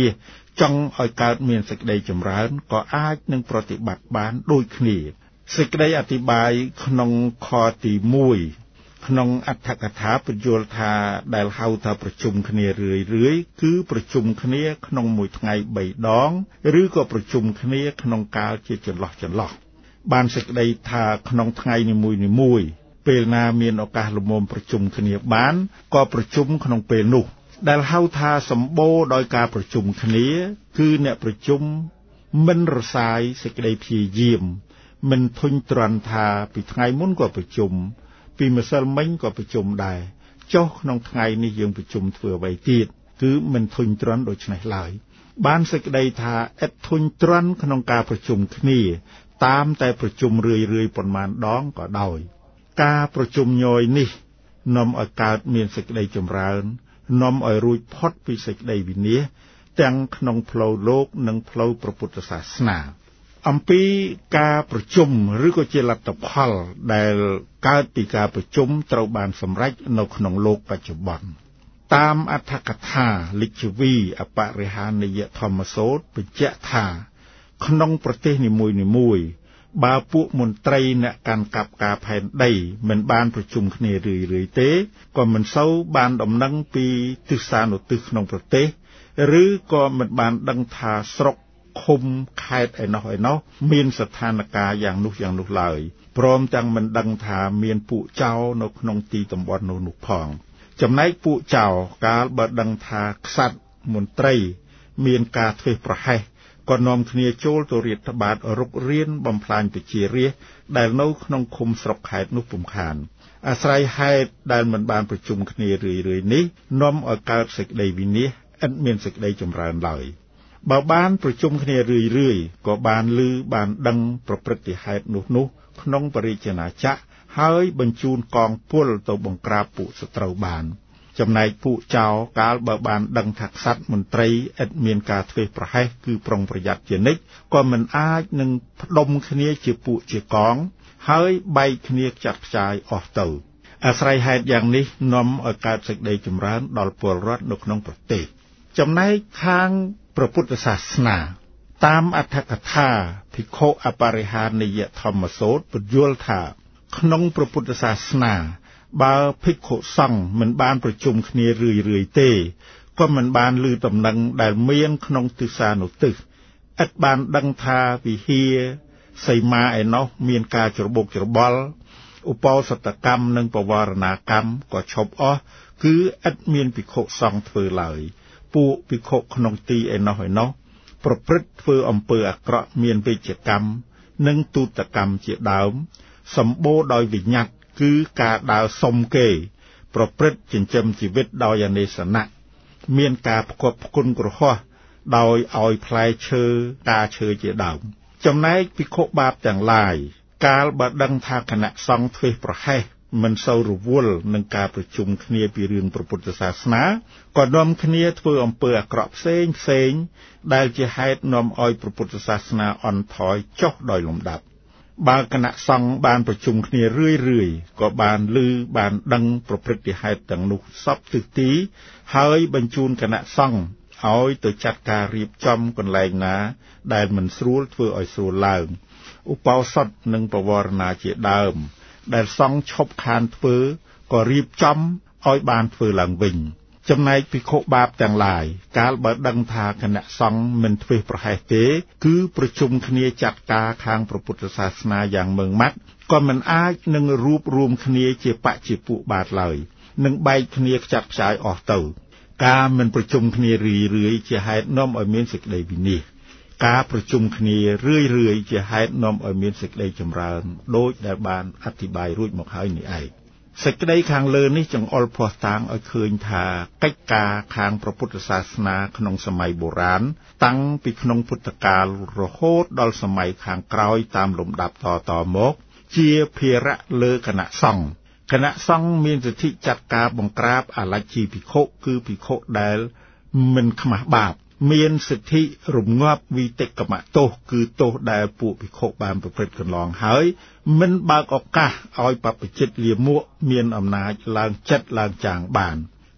ចង់ឲ្យកើតមានសេចក្តីចម្រើនក៏អាចនឹងប្រតិបត្តិបានដូចគ្នាសេចក្តីអធិប្បាយក្នុងខទីមួយក្នុងអត្ថកថាពន្យល់ថាដែលហៅថាប្រជុំគ្នារឿយរឿយគឺប្រជុំគ្នាក្នុងមួយថ្ងៃបីដងឬក៏ប្រជុំគ្នាក្នុងកាលជាចន្លោះចន្លោះបានសេចក្តីថាក្នុងថ្ងៃនីមួយនីមួយពេលណាមានឱកាសលំមប្រជុំគ្នាបានក៏ប្រជុំក្នុងពេលនោះដែលហៅថាសម្បូរដោយការប្រជុំគ្នាគឺអ្នកប្រជុំមិនរសាយសេចក្តីព្យាយាមមិនធុញទ្រាន់ថាពីថ្ងៃមុនក៏ប្រជុំពីម្សិលមិញក៏ប្រជុំដែរចុះក្នុងថ្ងៃនេះយើងប្រជុំធ្វើអ្វីទៀតគឺមិនធុញទ្រាន់ដូច្នេះឡើយបានសេចក្តីថាឥតធុញទ្រាន់ក្នុងការប្រជុំគ្នាតាមតែប្រជុំរឿយរឿយប៉ុន្មានដងក៏ដោយការប្រជុំញយនេះនាំឲ្យកើតមានសេចក្តីចម្រើននាំឲ្យរួចផុតពីសេចក្តីវិនាសទាំងក្នុងផ្លូវលោកនិងផ្លូវព្រះពុទ្ធសាសនាអំពីការប្រជុំឬក៏ជាលទ្ធផលដែលកើតពីការប្រជុំត្រូវបានសម្រេចនៅក្នុងលោកបច្ចុប្បន្នតាមអត្ថកថាលិជ្ជវីអបរិហានិយធម្មសូត្របញ្ជាក់ថាក្នុងប្រទេសនីមួយៗបើពួកមន្ត្រីអ្នកកាន់កាប់ការផែនដីមិនបានប្រជុំគ្នារឿយៗទេក៏មិនសូវបានដំណឹងពីទិសានុទិសក្នុងប្រទេសឬក៏មិនបានដឹងថាស្រុកឃុំខេត្តឯណោះឯណោះមានស្ថានភាពយ៉ាងនោះយ៉ាងនោះឡើយព្រមទាំងមិនដឹងថាមានពួកចៅនៅក្នុងទីតំបន់នោះនោះផងចំណែកពួកចៅកាលបើដឹងថាក្សត្រមន្ត្រីមានការធ្វេសប្រហែសក៏នាំគ្នាចូលទៅរាតត្បាតរុករានបំផ្លាញប្រជារាស្ត្រដែលនៅក្នុងឃុំស្រុកខេត្តនោះពុំខានអាស្រ័យហេតុដែលមិនបានប្រជុំគ្នារឿយៗនេះនាំឲ្យកើតសេចក្តីវិនាសឥតមានសេចក្តីចម្រើនឡើយបើបានប្រជុំគ្នារឿយរឿយក៏បានឮបានដឹងប្រព្រឹត្តហេតុនោះនោះក្នុងបរិយាណាចក្រហើយបញ្ជូនកងពលទៅបង្ក្រាបពួកសត្រូវបានចំណែកពួកចៅកាលបើបានដឹងថាក្សត្រមន្ត្រីឥតមានការធ្វេសប្រហែសគឺប្រុងប្រយ័ត្នជានិច្ចក៏មិនអាចនឹងផ្ដុំគ្នាជាពួកជាកងហើយបែកគ្នាខ្ចាត់ខ្ចាយអស់ទៅអាស្រ័យហេតុយ៉ាងនេះនាំឲ្យកើតសេចក្តីចម្រើនដល់ពលរដ្ឋនៅក្នុងប្រទេសចំណែកខាងព្រះពុទ្ធសាសនាតាមអត្ថកថាភិក្ខុអបរិហានិយធម្មសូត្រពន្យល់ថាក្នុងព្រះពុទ្ធសាសនាបើភិក្ខុសង្ឃមិនបានប្រជុំគ្នារឿយរឿយទេក៏មិនបានឮដំណឹងដែលមានក្នុងទិសានុទិសឥតបានដឹងថាវិហារសីមាឯណោះមានការច្របូកច្របល់ឧបោសថកម្មនិងបវរណាកម្មក៏ឈប់អស់គឺឥតមានភិក្ខុសង្ឃធ្វើឡើយពួកភិក្ខុក្នុងទីឯណោះឯណោះប្រព្រឹត្តធ្វើអំពើអាក្រក់មានវេជ្ជកម្មនិងទូតកម្មជាដើមសម្បូរដោយវិញ្ញត្តិគឺការដើរសុំគេប្រព្រឹត្តចិញ្ចឹមជីវិតដោយអនេសនៈមានការផ្គត់ផ្គុនគ្រហស្ថដោយឲ្យផ្លែឈើការឈើជាដើមចំណែកភិក្ខុបាបទាំងឡាយកាលបើដឹងថាគណៈសង្ឃធ្វេសប្រហែសមិនសូវរវល់នឹងការប្រជុំគ្នាពីរឿងព្រះពុទ្ធសាសនាក៏នាំគ្នាធ្វើអំពើអាក្រក់ផ្សេងផ្សេងដែលជាហេតុនាំឲ្យព្រះពុទ្ធសាសនាអន់ថយចុះដោយលំដាប់បើគណៈសង្ឃបានប្រជុំគ្នារឿយរឿយក៏បានឮបានដឹងប្រព្រឹត្តហេតុទាំងនោះសពទិសទីហើយបញ្ជូនគណៈសង្ឃឲ្យទៅចាត់ការរៀបចំកន្លែងណាដែលមិនស្រួលធ្វើឲ្យស្រួលឡើងឧបោសថនិងបវរណាជាដើមដែលសង្ឃឈប់ខានធ្វើក៏រៀបចំឲ្យបានធ្វើឡើងវិញចំណែកភិក្ខុបាបទាំងឡាយកាលបើដឹងថាគណៈសង្ឃមិនធ្វេសប្រហែសទេគឺប្រជុំគ្នាចាត់ការខាងព្រះពុទ្ធសាសនាយ៉ាងម៉ឺងម៉ាត់ក៏មិនអាចនឹងរួបរวมគ្នាជាបច្ចុប្បន្នបាទឡើយនឹងបែកគ្នាខ្ចាត់ខ្ចាយអស់ទៅការមិនប្រជុំគ្នារឿយរឿយជាហេតុនាំឲ្យមានសេចក្តីវិនាសការប្រជុំគ្នារឿយរឿយជាហេតុនាំឲ្យមានសេចក្តីចម្រើនដោយដែលបានអធិប្បាយរួចមកហើយនេះឯងសេចក្តីខាងលើនេះចង្អុលភ័ស្តុតាងឲ្យឃើញថាកិច្ចការខាងព្រះពុទ្ធសាសនាក្នុងសម័យបុរាណតាំងពីក្នុងពុទ្ធកាលរហូតដល់សម័យខាងក្រោយតាមលំដាប់តតមកជាភារៈលើគណៈសង្ឃគណៈសង្ឃមានសិទ្ធិចាត់ការបង្ក្រាបអលច្ជីភិក្ខុគឺភិក្ខុដែលមិនខ្មាស់បាបមានសិទ្ធិរងាប់វិតិកមទោសគឺទោសដែលពួកភិក្ខុបានប្រព្រឹត្តកន្លងហើយមិនបើកឱកាសឲ្យបព្វជិតលាមកមានអំណាចឡើងចិត្តឡើងចាងបាន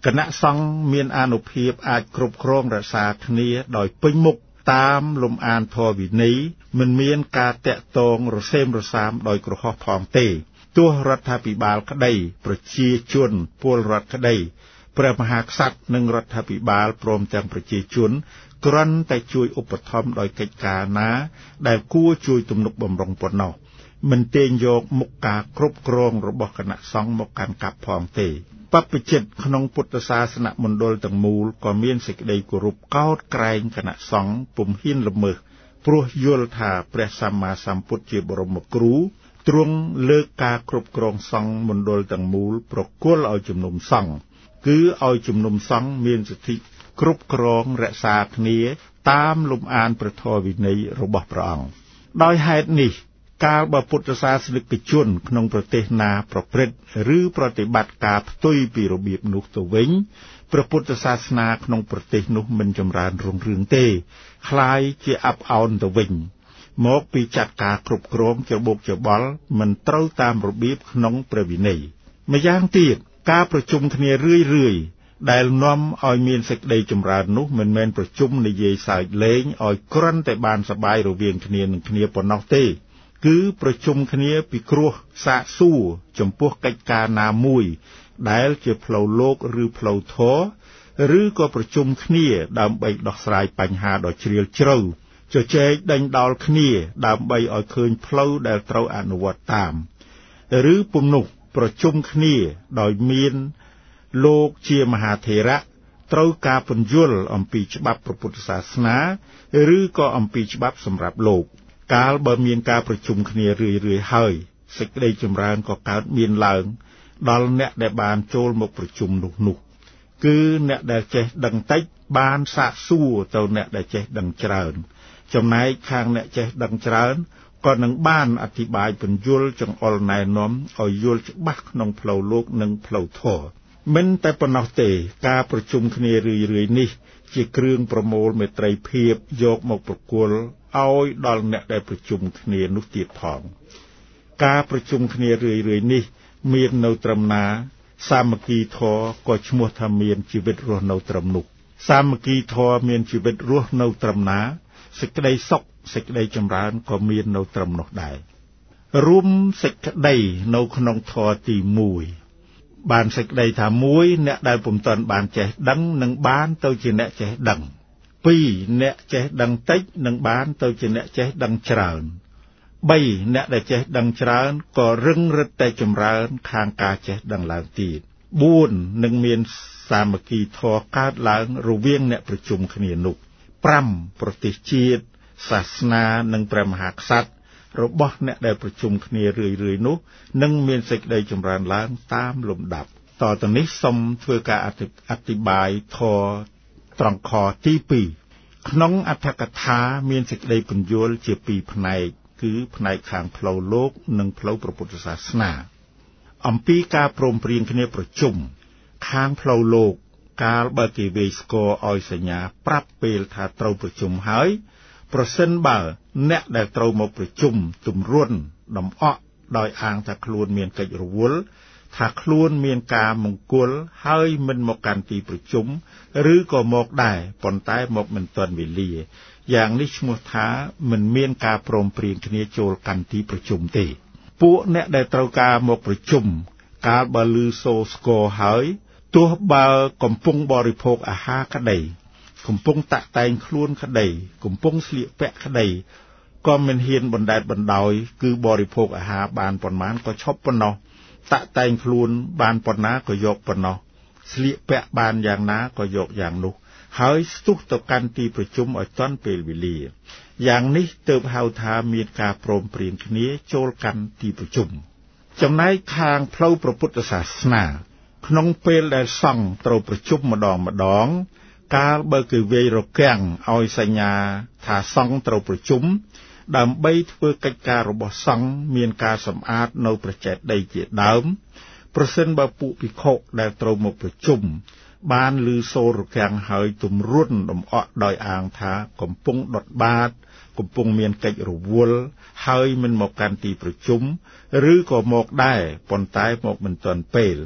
គណៈសង្ឃមានអានុភាពអាចគ្រប់គ្រងរក្សាគ្នាដោយពេញមុខតាមលំអានធម៌វិន័យមិនមានការតាក់ទងរសេមរសាមដោយក្រហោះផងទេទោះរដ្ឋាភិបាលក្តីប្រជាជនពលរដ្ឋក្តីព្រះមហាក្សត្រនិងរដ្ឋាភិបាលព្រមទាំងប្រជាជនគ្រាន់តែជួយឧបត្ថម្ភដោយកិច្ចការណាដែលគួរជួយទំនុកបម្រុងប៉ុណ្ណោះមិនទាញយកមុខការគ្រប់គ្រងរបស់គណៈសង្ឃមកកាន់កាប់ផងទេបព្វជិតក្នុងពុទ្ធសាសនមណ្ឌលទាំងមូលក៏មានសេចក្តីគោរពកោតក្រែងគណៈសង្ឃពុំហ៊ានល្មើសព្រោះយល់ថាព្រះសម្មាសម្ពុទ្ធជាបរមគ្រូទ្រង់លើកការគ្រប់គ្រងសង្ឃមណ្ឌលទាំងមូលប្រគល់ឲ្យជំនុំសង្ឃគឺឲ្យជំនុំសង្ឃមានសិទ្ធិគ្រប់គ្រងរក្សាគ្នាតាមលំអានព្រះធម៌វិន័យរបស់ព្រះអង្គដោយហេតុនេះកាលបើពុទ្ធសាសនិកជនក្នុងប្រទេសណាប្រព្រឹត្តឬប្រតិបត្តិការផ្ទុយពីរបៀបនោះទៅវិញព្រះពុទ្ធសាសនាក្នុងប្រទេសនោះមិនចម្រើនរុងរឿងទេคล้ายជាអាប់អោនទៅវិញមកពីចាត់ការគ្រប់គ្រងច្របូកច្របល់មិនត្រូវតាមរបៀបក្នុងព្រះវិន័យម្យ៉ាងទៀតការប្រជុំគ្នារឿយរឿយដែលនាំឲ្យមានសេចក្តីចម្រើននោះមិនមែនប្រជុំនិយាយសើចលេងឲ្យគ្រាន់តែបានសប្បាយរវាងគ្នានឹងគ្នាប៉ុណ្ណោះទេគឺប្រជុំគ្នាពិគ្រោះសាកសួរចំពោះកិច្ចការណាមួយដែលជាផ្លូវលោកឬផ្លូវធម៌ឬក៏ប្រជុំគ្នាដើម្បីដោះស្រាយបញ្ហាដ៏ជ្រាលជ្រៅជជែកដេញដោលគ្នាដើម្បីឲ្យឃើញផ្លូវដែលត្រូវអនុវត្តតាមឬពុំនោះប្រជុំគ្នាដោយមានលោកជាមហាថេរៈត្រូវការពន្យល់អំពីច្បាប់ព្រះពុទ្ធសាសនាឬក៏អំពីច្បាប់សម្រាប់លោកកាលបើមានការប្រជុំគ្នារឿយៗហើយសេចក្តីចម្រើនក៏កើតមានឡើងដល់អ្នកដែលបានចូលមកប្រជុំនោះនោះគឺអ្នកដែលចេះដឹងតិចបានសាកសួរទៅអ្នកដែលចេះដឹងច្រើនចំណែកខាងអ្នកចេះដឹងច្រើនក៏នឹងបានអធិប្បាយពន្យល់ចង្អុលណែនាំឲ្យយល់ច្បាស់ក្នុងផ្លូវលោកនិងផ្លូវធម៌មិនតែប៉ុណ្ណោះទេការប្រជុំគ្នារឿយៗនេះជាគ្រឿងប្រមូលមេត្រីភាពយកមកប្រគល់ឲ្យដល់អ្នកដែលប្រជុំគ្នានោះទៀតផងការប្រជុំគ្នារឿយៗនេះមាននៅត្រឹមណាសាមគ្គីធម៌ក៏ឈ្មោះថាមានជីវិតរស់នៅត្រឹមនោះសាមគ្គីធម៌មានជីវិតរស់នៅត្រឹមណាសេចក្តីសុខសេចក្តីចម្រើនក៏មាននៅត្រឹមនោះដែររួមសេចក្តីនៅក្នុងធម៌ទីមួយបានសេចក្តីថាមួយអ្នកដែលពុំទាន់បានចេះដឹងនឹងបានទៅជាអ្នកចេះដឹងពីរអ្នកចេះដឹងតិចនឹងបានទៅជាអ្នកចេះដឹងច្រើនបីអ្នកដែលចេះដឹងច្រើនក៏រឹងរិតតែចម្រើនខាងការចេះដឹងឡើងទៀតបួននឹងមានសាមគ្គីធម៌កើតឡើងរវាងអ្នកប្រជុំគ្នានោះប្រាំប្រទេសជាតិសាសនានិងព្រះមហាក្សត្ររបស់អ្នកដែលប្រជុំគ្នារឿយៗនោះនឹងមានសេចក្តីចម្រើនឡើងតាមលំដាប់តទៅនេះសូមធ្វើការអធិប្បាយធម៌ត្រង់ខទីពីរក្នុងអត្ថកថាមានសេចក្តីពន្យល់ជាពីរផ្នែកគឺផ្នែកខាងផ្លូវលោកនិងផ្លូវព្រះពុទ្ធសាសនាអំពីការព្រមព្រៀងគ្នាប្រជុំខាងផ្លូវលោកកាលបើគេវាយស្គរឲ្យសញ្ញាប្រាប់ពេលថាត្រូវប្រជុំហើយប្រសិនបើអ្នកដែលត្រូវមកប្រជុំទម្រុនដំអកដោយអាងថាខ្លួនមានកិច្ចរវល់ថាខ្លួនមានការមង្គលហើយមិនមកកាន់ទីប្រជុំឬក៏មកដែរប៉ុន្តែមកមិនទាន់វេលាយ៉ាងនេះឈ្មោះថាមិនមានការព្រមព្រៀងគ្នាចូលកាន់ទីប្រជុំទេពួកអ្នកដែលត្រូវការមកប្រជុំកាលបើឮសូរស្គរហើយទោះបើកំពុងបរិភោគអាហារក្តីកំពុងតាក់តែងខ្លួនក្តីកំពុងស្លៀកពាក់ក្តីក៏មិនហ៊ានបណ្តែតបណ្ដោយគឺបរិភោគអាហារបានប៉ុន្មានក៏ឈប់ប៉ុណ្ណោះតាក់តែងខ្លួនបានប៉ុណ្ណាក៏យកប៉ុណ្ណោះស្លៀកពាក់បានយ៉ាងណាក៏យកយ៉ាងនោះហើយស្ទុះទៅកាន់ទីប្រជុំឲ្យទាន់ពេលវេលាយ៉ាងនេះទើបហៅថាមានការព្រមព្រៀងគ្នាចូលកាន់ទីប្រជុំចំណែកខាងផ្លូវព្រះពុទ្ធសាសនាក្នុងពេលដែលសង្ឃត្រូវប្រជុំម្ដងម្ដងកាលបើគេវាយរកាំងឲ្យសញ្ញាថាសង្ឃត្រូវប្រជុំដើម្បីធ្វើកិច្ចការរបស់សង្ឃមានការសម្អាតនៅព្រះចេតិយជាដើមប្រសិនបើពួកភិក្ខុដែលត្រូវមកប្រជុំបានឮសូររកាំងហើយទម្រុនដំអកដោយអាងថាកំពុងដុតបាតកំពុងមានកិច្ចរវល់ហើយមិនមកកាន់ទីប្រជុំឬក៏មកដែរប៉ុន្តែមកមិនទាន់ពេល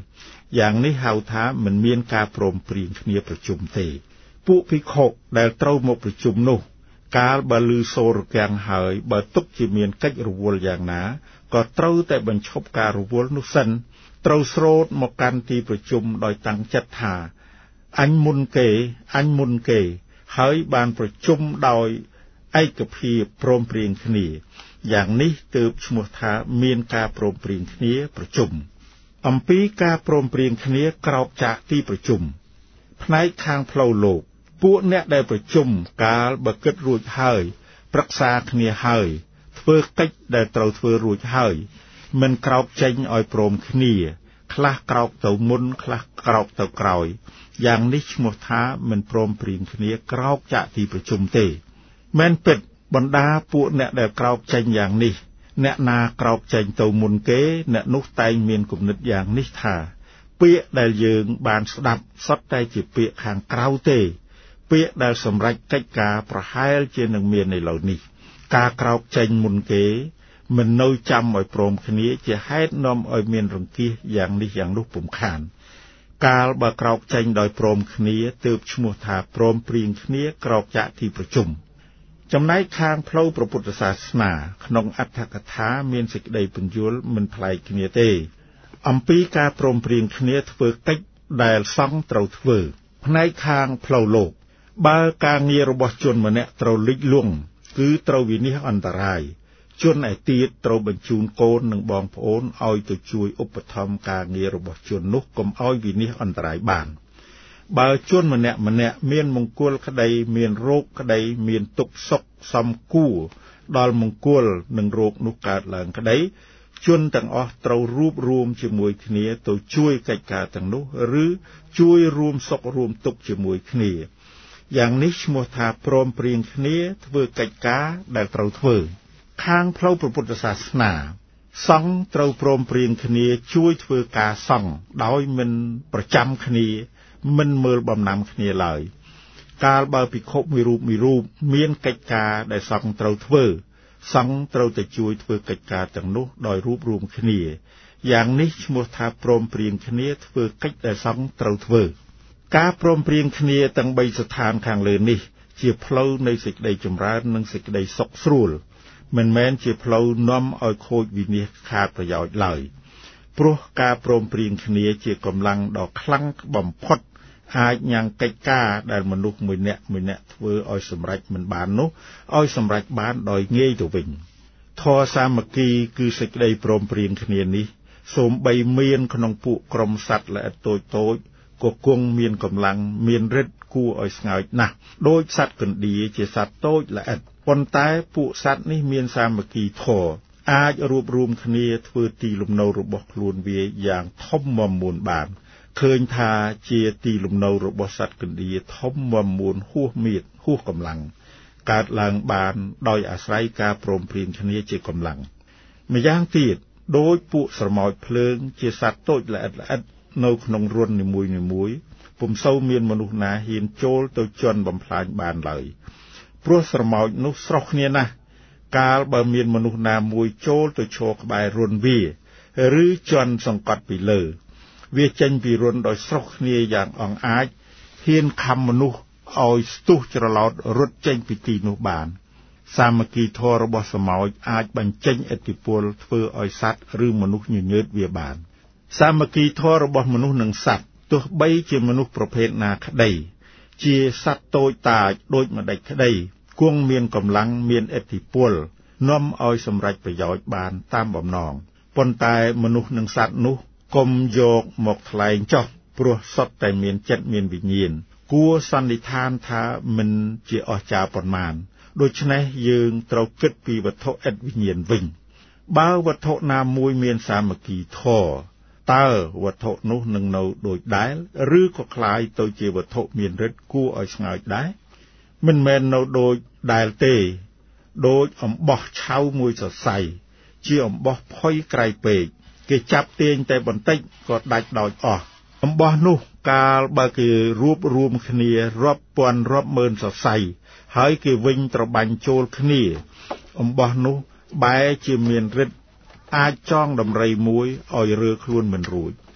យ៉ាងនេះហៅថាមិនមានការព្រមព្រៀងគ្នាប្រជុំទេពួកភិក្ខុដែលត្រូវមកប្រជុំនោះកាលបើឮសូររគាំងហើយបើទុកជាមានកិច្ចរវល់យ៉ាងណាក៏ត្រូវតែបញ្ឈប់ការរវល់នោះសិនត្រូវស្រោតមកកាន់ទីប្រជុំដោយតាំងចិត្តថាអញមុនគេអញមុនគេហើយបានប្រជុំដោយឯកភាពព្រមព្រៀងគ្នាយ៉ាងនេះទើបឈ្មោះថាមានការព្រមព្រៀងគ្នាប្រជុំអំពីការព្រមព្រៀងគ្នាក្រោកចាកទីប្រជុំផ្នែកខាងផ្លូវលោកពួកអ្នកដែលប្រជុំកាលបើគិតរួចហើយប្រឹក្សាគ្នាហើយធ្វើកិច្ចដែលត្រូវធ្វើរួចហើយមិនក្រោកចេញឲ្យព្រមគ្នាខ្លះក្រោកទៅមុនខ្លះក្រោកទៅក្រោយយ៉ាងនេះឈ្មោះថាមិនព្រមព្រៀងគ្នាក្រោកចាកទីប្រជុំទេមែនពិតបណ្ដាពួកអ្នកដែលក្រោកចេញយ៉ាងនេះអ្នកណាក្រោកចេញទៅមុនគេអ្នកនោះតែងមានគំនិតយ៉ាងនេះថាពាក្យដែលយើងបានស្ដាប់សុទ្ធតែជាពាក្យខាងក្រៅទេពាក្យដែលសម្រេចកិច្ចការប្រហែលជានឹងមាននៅឡើយនេះការក្រោកចេញមុនគេមិននៅចាំឲ្យព្រមគ្នាជាហេតុនាំឲ្យមានរង្គៀសយ៉ាងនេះយ៉ាងនោះពុំខានកាលបើក្រោកចេញដោយព្រមគ្នាទើបឈ្មោះថាព្រមព្រៀងគ្នាក្រោកចាកទីប្រជុំចំណែកខាងផ្លូវព្រះពុទ្ធសាសនាក្នុងអត្ថកថាមានសេចក្តីពន្យល់មិនប្លែកគ្នាទេអំពីការព្រមព្រៀងគ្នាធ្វើកិច្ចដែលសង្ឃត្រូវធ្វើផ្នែកខាងផ្លូវលោកបើការងាររបស់ជនម្នាក់ត្រូវលិចលង់គឺត្រូវវិនិច្ឆ័យអន្តរាយជនឯទៀតត្រូវបញ្ជូនកូននិងបងប្អូនឲ្យទៅជួយឧបត្ថម្ភការងាររបស់ជននោះកុំឲ្យវិនិច្ឆ័យអន្តរាយបានបើជនម្នាក់ម្នាក់មានមង្គលក្តីមានរោគក្តីមានទុក្ខសុខសំគួរដល់មង្គលនិងរោគនោះកើតឡើងក្តីជនទាំងអស់ត្រូវរួបរួមជាមួយគ្នាទៅជួយកិច្ចការទាំងនោះឬជួយរួមសុខរួមទុក្ខជាមួយគ្នាយ៉ាងនេះឈ្មោះថាព្រមព្រៀងគ្នាធ្វើកិច្ចការដែលត្រូវធ្វើខាងផ្លូវព្រះពុទ្ធសាសនាសង្ឃត្រូវព្រមព្រៀងគ្នាជួយធ្វើការសង្ឃដោយមិនប្រចាំគ្នាមិនមើលបំណាំគ្នាឡើយកាលបើភិក្ខុមួយរូបមួយរូបមានកិច្ចការដែលសង្ឃត្រូវធ្វើសង្ឃត្រូវតែជួយធ្វើកិច្ចការទាំងនោះដោយរួបរួមគ្នាយ៉ាងនេះឈ្មោះថាព្រមព្រៀងគ្នាធ្វើកិច្ចដែលសង្ឃត្រូវធ្វើការព្រមព្រៀងគ្នាទាំងបីស្ថានខាងលើនេះជាផ្លូវនៃសេចក្តីចម្រើននិងសេចក្តីសុខស្រួលមិនមែនជាផ្លូវនាំឲ្យខូចវិនិច្ឆ័យខាតប្រយោជន៍ឡើយព្រោះការព្រមព្រៀងគ្នាជាកម្លាំងដ៏ខ្លាំងបំផុតអាចញ៉ាំងកិច្ចការដែលមនុស្សម្នាក់ម្នាក់ធ្វើឲ្យសម្រេចមិនបាននោះឲ្យសម្រេចបានដោយងាយទៅវិញធម៌សាមគ្គីគឺសេចក្តីព្រមព្រៀងគ្នានេះសូម្បីមានក្នុងពួកក្រុមសត្វល្អិតតូចតូចក៏គង់មានកម្លាំងមានឫទ្ធិគួរឲ្យស្ងើចណាស់ដូចសត្វកណ្ដៀរជាសត្វតូចល្អិតប៉ុន្តែពួកសត្វនេះមានសាមគ្គីធម៌អាចរួបរួមគ្នាធ្វើទីលំនៅរបស់ខ្លួនវាយ៉ាងធំមាំមួនបានឃើញថាជាទីលំនៅរបស់សត្វកណ្ដៀរធំមាំមួនហួសមៀតហួសកម្លាំងកើតឡើងបានដោយអាស្រ័យការព្រមព្រៀងគ្នាជាកម្លាំងម្យ៉ាងទៀតដោយពួកស្រមោចភ្លើងជាសត្វតូចល្អិតល្អិតនៅក្នុងរន្ធនីមួយៗពុំសូវមានមនុស្សណាហ៊ានចូលទៅជន់បំផ្លាញបានឡើយព្រោះស្រមោចនោះស្រស់គ្នាណាស់កាលបើមានមនុស្សណាមួយចូលទៅឈរក្បែររន្ធវាឬជន់សង្កត់ពីលើវាចេញពីរន្ធដោយស្រស់គ្នាយ៉ាងអង្អាចហ៊ានខំមនុស្សឲ្យស្ទុះច្រឡោតរត់ចេញពីទីនោះបានសាមគ្គីធម៌របស់ស្រមោចអាចបញ្ចេញឥទ្ធិពលធ្វើឲ្យសត្វឬមនុស្សញញើតវាបានសាមគ្គីធម៌របស់មនុស្សនិងសត្វទោះបីជាមនុស្សប្រភេទណាក្តីជាសត្វតូចតាចដូចម្ដេចក្តីគង់មានកម្លាំងមានឥទ្ធិពលនាំឲ្យសម្រេចប្រយោជន៍បានតាមបំណងប៉ុន្តែមនុស្សនិងសត្វនោះកុំយកមកថ្លែងចោះព្រោះសុទ្ធតែមានចិត្តមានវិញ្ញាណគួរសន្និដ្ឋានថាមិនជាអស្ចារ្យប៉ុន្មានដូច្នេះយើងត្រូវគិតពីវត្ថុឥតវិញ្ញាណវិញបើវត្ថុណាមួយមានសាមគ្គីធម៌តើវត្ថុនោះនឹងនៅដូចដែលឬក៏คล้ายទៅជាវត្ថុមានឫទ្ធិគួរឲ្យស្ងើចដែរមិនមែននៅដូចដែលទេដូចអំបោះឆៅមួយសរសៃជាអំបោះផុយក្រៃពេកគេចាប់ទាញតែបន្តិចក៏ដាច់ដោយអស់អំបោះនោះកាលបើគេរួបរួមគ្នារាប់ពាន់រាប់ម៉ឺនសរសៃហើយគេវិញត្របាញ់ចូលគ្នាអំបោះនោះបែរជាមានឫទ្ធិអាចចងដំរីមួយឲ្យរើខ្លួនមិនរួច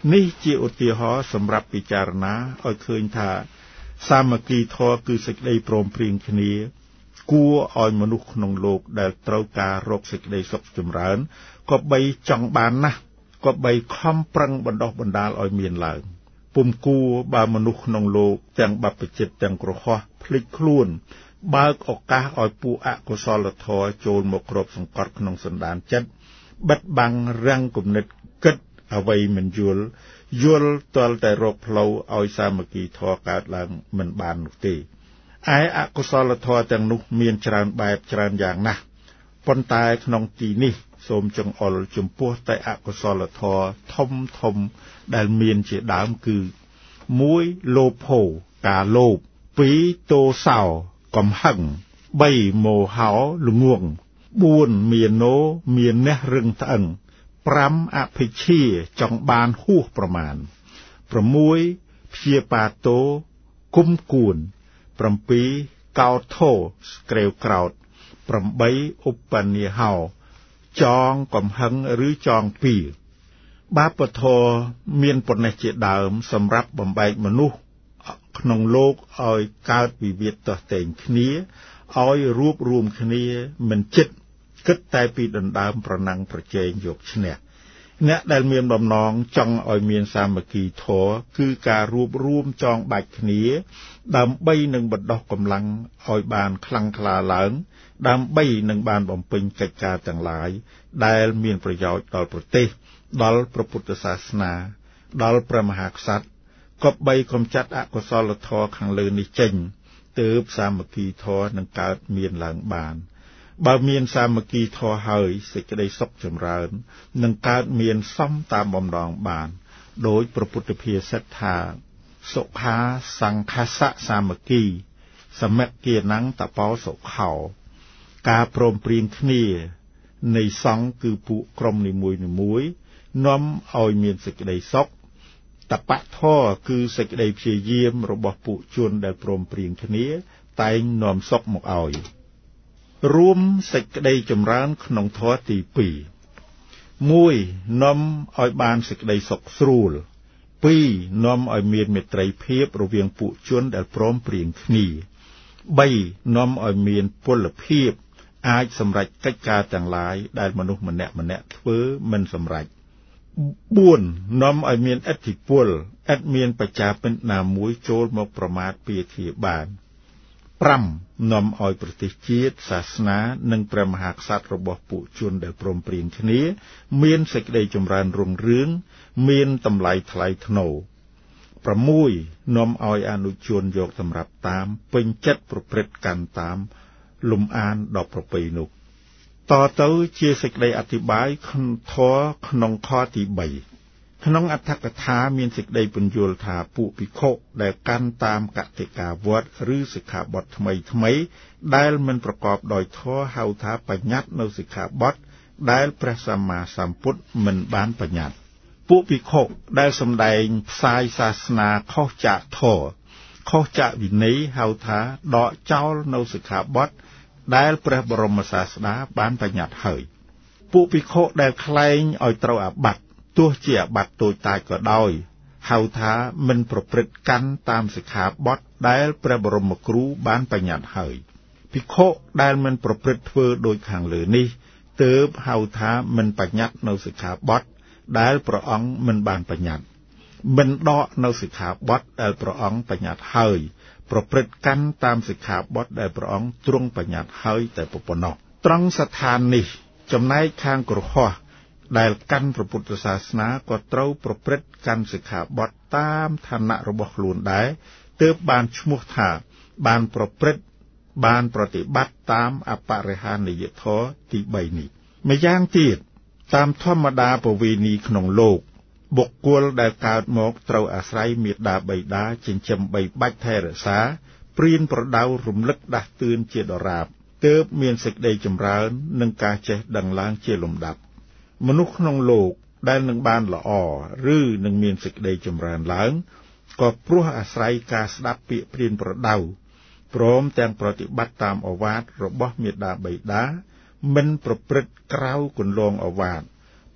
នេះជាឧទាហរណ៍សម្រាប់ពិចារណាឲ្យឃើញថាសាមគ្គីធម៌គឺសេចក្តីព្រមព្រៀងគ្នាគួរឲ្យមនុស្សក្នុងលោកដែលត្រូវការរកសេចក្តីសុខចម្រើនក៏បីចង់បានណាស់ក៏បីខំប្រឹងបណ្ដោះបណ្ដាលឲ្យមានឡើងពុំគួរបើមនុស្សក្នុងលោកទាំងបព្វជិតទាំងក្រហមភ្លេចខ្លួនបើកឱកាសឲ្យពួកអកុសលធម៌ចូលមកគ្របសង្កត់ក្នុងសន្តានចិត្តបិទបាំងរាំងគំនិតគិតអ្វីមិនយល់យល់ទាល់តែរកផ្លូវឲ្យសាមគ្គីធម៌កើតឡើងមិនបាននោះទេឯអកុសលធម៌ទាំងនោះមានច្រើនបែបច្រើនយ៉ាងណាស់ប៉ុន្តែក្នុងទីនេះសូមចង្អុលចំពោះតែអកុសលធម៌ធំធំដែលមានជាដើមគឺមួយលោភោការលោភពីរទោសោកំហឹងបីមោហោល្ងងបួនមានណោមានណះរឹងត្អឹងប្រាំអភិជ្ជាចង់បានហួសប្រមាណប្រាំមួយព្យាបាទោគុំគួនប្រាំពីរកោថោស្ក្រេវក្រោតប្រាំបីឧបនិហោចងកំហឹងឬចងពៀបាបធម៌មានប៉ុណ្ណេះជាដើមសម្រាប់បំបែកមនុស្សក្នុងលោកឲ្យកើតវិវាទទាស់ទែងគ្នាឲ្យរួបរวมគ្នាមិនចិត្តគិតតែពីដណ្ដើមប្រណាំងប្រជែងយកឈ្នះអ្នកដែលមានបំណងចង់ឲ្យមានសាមគ្គីធម៌គឺការរួបរวมចងបាច់គ្នាដើម្បីនឹងបណ្ដោះកម្លាំងឲ្យបានខ្លាំងក្លាឡើងដើម្បីនឹងបានបំពេញកិច្ចការទាំងឡាយដែលមានប្រយោជន៍ដល់ប្រទេសដល់ព្រះពុទ្ធសាសនាដល់ព្រះមហាក្សត្រគប្បីកំចាត់អកុសលធម៌ខាងលើនេះចេញទើបសាមគ្គីធម៌នឹងកើតមានឡើងបានបើមានសាមគ្គីធម៌ហើយសេចក្តីសុខចម្រើននឹងកើតមានសមតាមបំណងបានដោយព្រះពុទ្ធភាសិតថាសុខាសង្ឃសៈសាមគ្គីសមគ្គិណੰតបោសុខោការព្រមព្រៀងគ្នានៃសង្ឃគឺពួកក្រុមនីមួយៗនាំឲ្យមានសេចក្តីសុខតបៈធម៌គឺសេចក្តីព្យាយាមរបស់ពួកជនដែលព្រមព្រៀងគ្នាតែងនាំសុខមកឲ្យរួមសេចក្តីចម្រើនក្នុងធម៌ទីពីរមួយនាំឲ្យបានសេចក្តីសុខស្រួលពីរនាំឲ្យមានមេត្រីភាពរវាងពួកជនដែលព្រមព្រៀងគ្នាបីនាំឲ្យមានពលភាពអាចសម្រេចកិច្ចការទាំងឡាយដែលមនុស្សម្នាក់ម្នាក់ធ្វើមិនសម្រេចបួននាំឲ្យមានឥទ្ធិពលឥតមានបច្ចាពិនណាមួយចូលមកប្រមាថពាធាបានប្រាំនាំឲ្យប្រទេសជាតិសាសនានិងព្រះមហាក្សត្ររបស់ពួកជនដែលព្រមព្រៀងគ្នាមានសេចក្តីចម្រើនរុងរឿងមានតម្លៃថ្លៃថ្នូរប្រាំមួយនាំឲ្យអនុជនយកសម្រាប់តាមពេញចិត្តប្រព្រឹត្តកាន់តាមលំអានដល់ប្រពៃនោះតទៅជាសេចក្តីអធិប្បាយធម៌ក្នុងខទីបីក្នុងអត្ថកថាមានសេចក្តីពន្យល់ថាពួកភិក្ខុដែលកាន់តាមកតិកាវត្តឬសិក្ខាបទថ្មីថ្មីដែលមិនប្រកបដោយធម៌ហៅថាបញ្ញត្តិនៅសិក្ខាបទដែលព្រះសម្មាសម្ពុទ្ធមិនបានបញ្ញត្តិពួកភិក្ខុដែលសម្ដែងផ្សាយសាសនាខុសចាកធម៌ខុសចាកវិន័យហៅថាដកចោលនៅសិក្ខាបទដែលព្រះបរមសាស្តាបានបញ្ញត្តិហើយពួកភិក្ខុដែលក្លែងឲ្យត្រូវអាบัติទោះជាអាบัติតូចតាចក៏ដោយហៅថាមិនប្រព្រឹត្តកាន់តាមសិក្ខាបទដែលព្រះបរមគ្រូបានបញ្ញត្តិហើយភិក្ខុដែលមិនប្រព្រឹត្តធ្វើដូចខាងលើនេះទើបហៅថាមិនបញ្ញត្តិនៅសិក្ខាបទដែលព្រះអង្គមិនបានបញ្ញត្តិមិនដកនៅសិក្ខាបទដែលព្រះអង្គបញ្ញត្តិហើយប្រព្រឹត្តកាន់តាមសិក្ខាបទដែលព្រះអង្គទ្រង់បញ្ញត្តិហើយតែប៉ុណ្ណោះត្រង់ស្ថាននេះចំណែកខាងក្រហមដែលកាន់ព្រះពុទ្ធសាសនាក៏ត្រូវប្រព្រឹត្តកាន់សិក្ខាបទតាមឋានៈរបស់ខ្លួនដែរទើបបានឈ្មោះថាបានប្រព្រឹត្តបានប្រតិបត្តិតាមអបរិហានិយធម៌ទីបីនេះម្យ៉ាងទៀតតាមធម្មតាប្រវេណីក្នុងលោកបុគ្គលដែលកើតមកត្រូវអាស្រ័យមាតាបិតាចិញ្ចឹមបីបាច់ថែរក្សាព្រៀនប្រដៅរំលឹកដាស់តឿនជាដរាបទើបមានសេចក្តីចម្រើននិងការចេះដឹងឡើងជាលំដាប់មនុស្សក្នុងលោកដែលនឹងបានល្អឬនឹងមានសេចក្តីចម្រើនឡើងក៏ព្រោះអាស្រ័យការស្ដាប់ពាក្យព្រៀនប្រដៅព្រមទាំងប្រតិបត្តិតាមឱវាទរបស់មាតាបិតាមិនប្រព្រឹត្តក្រៅគន្លងឱវាទ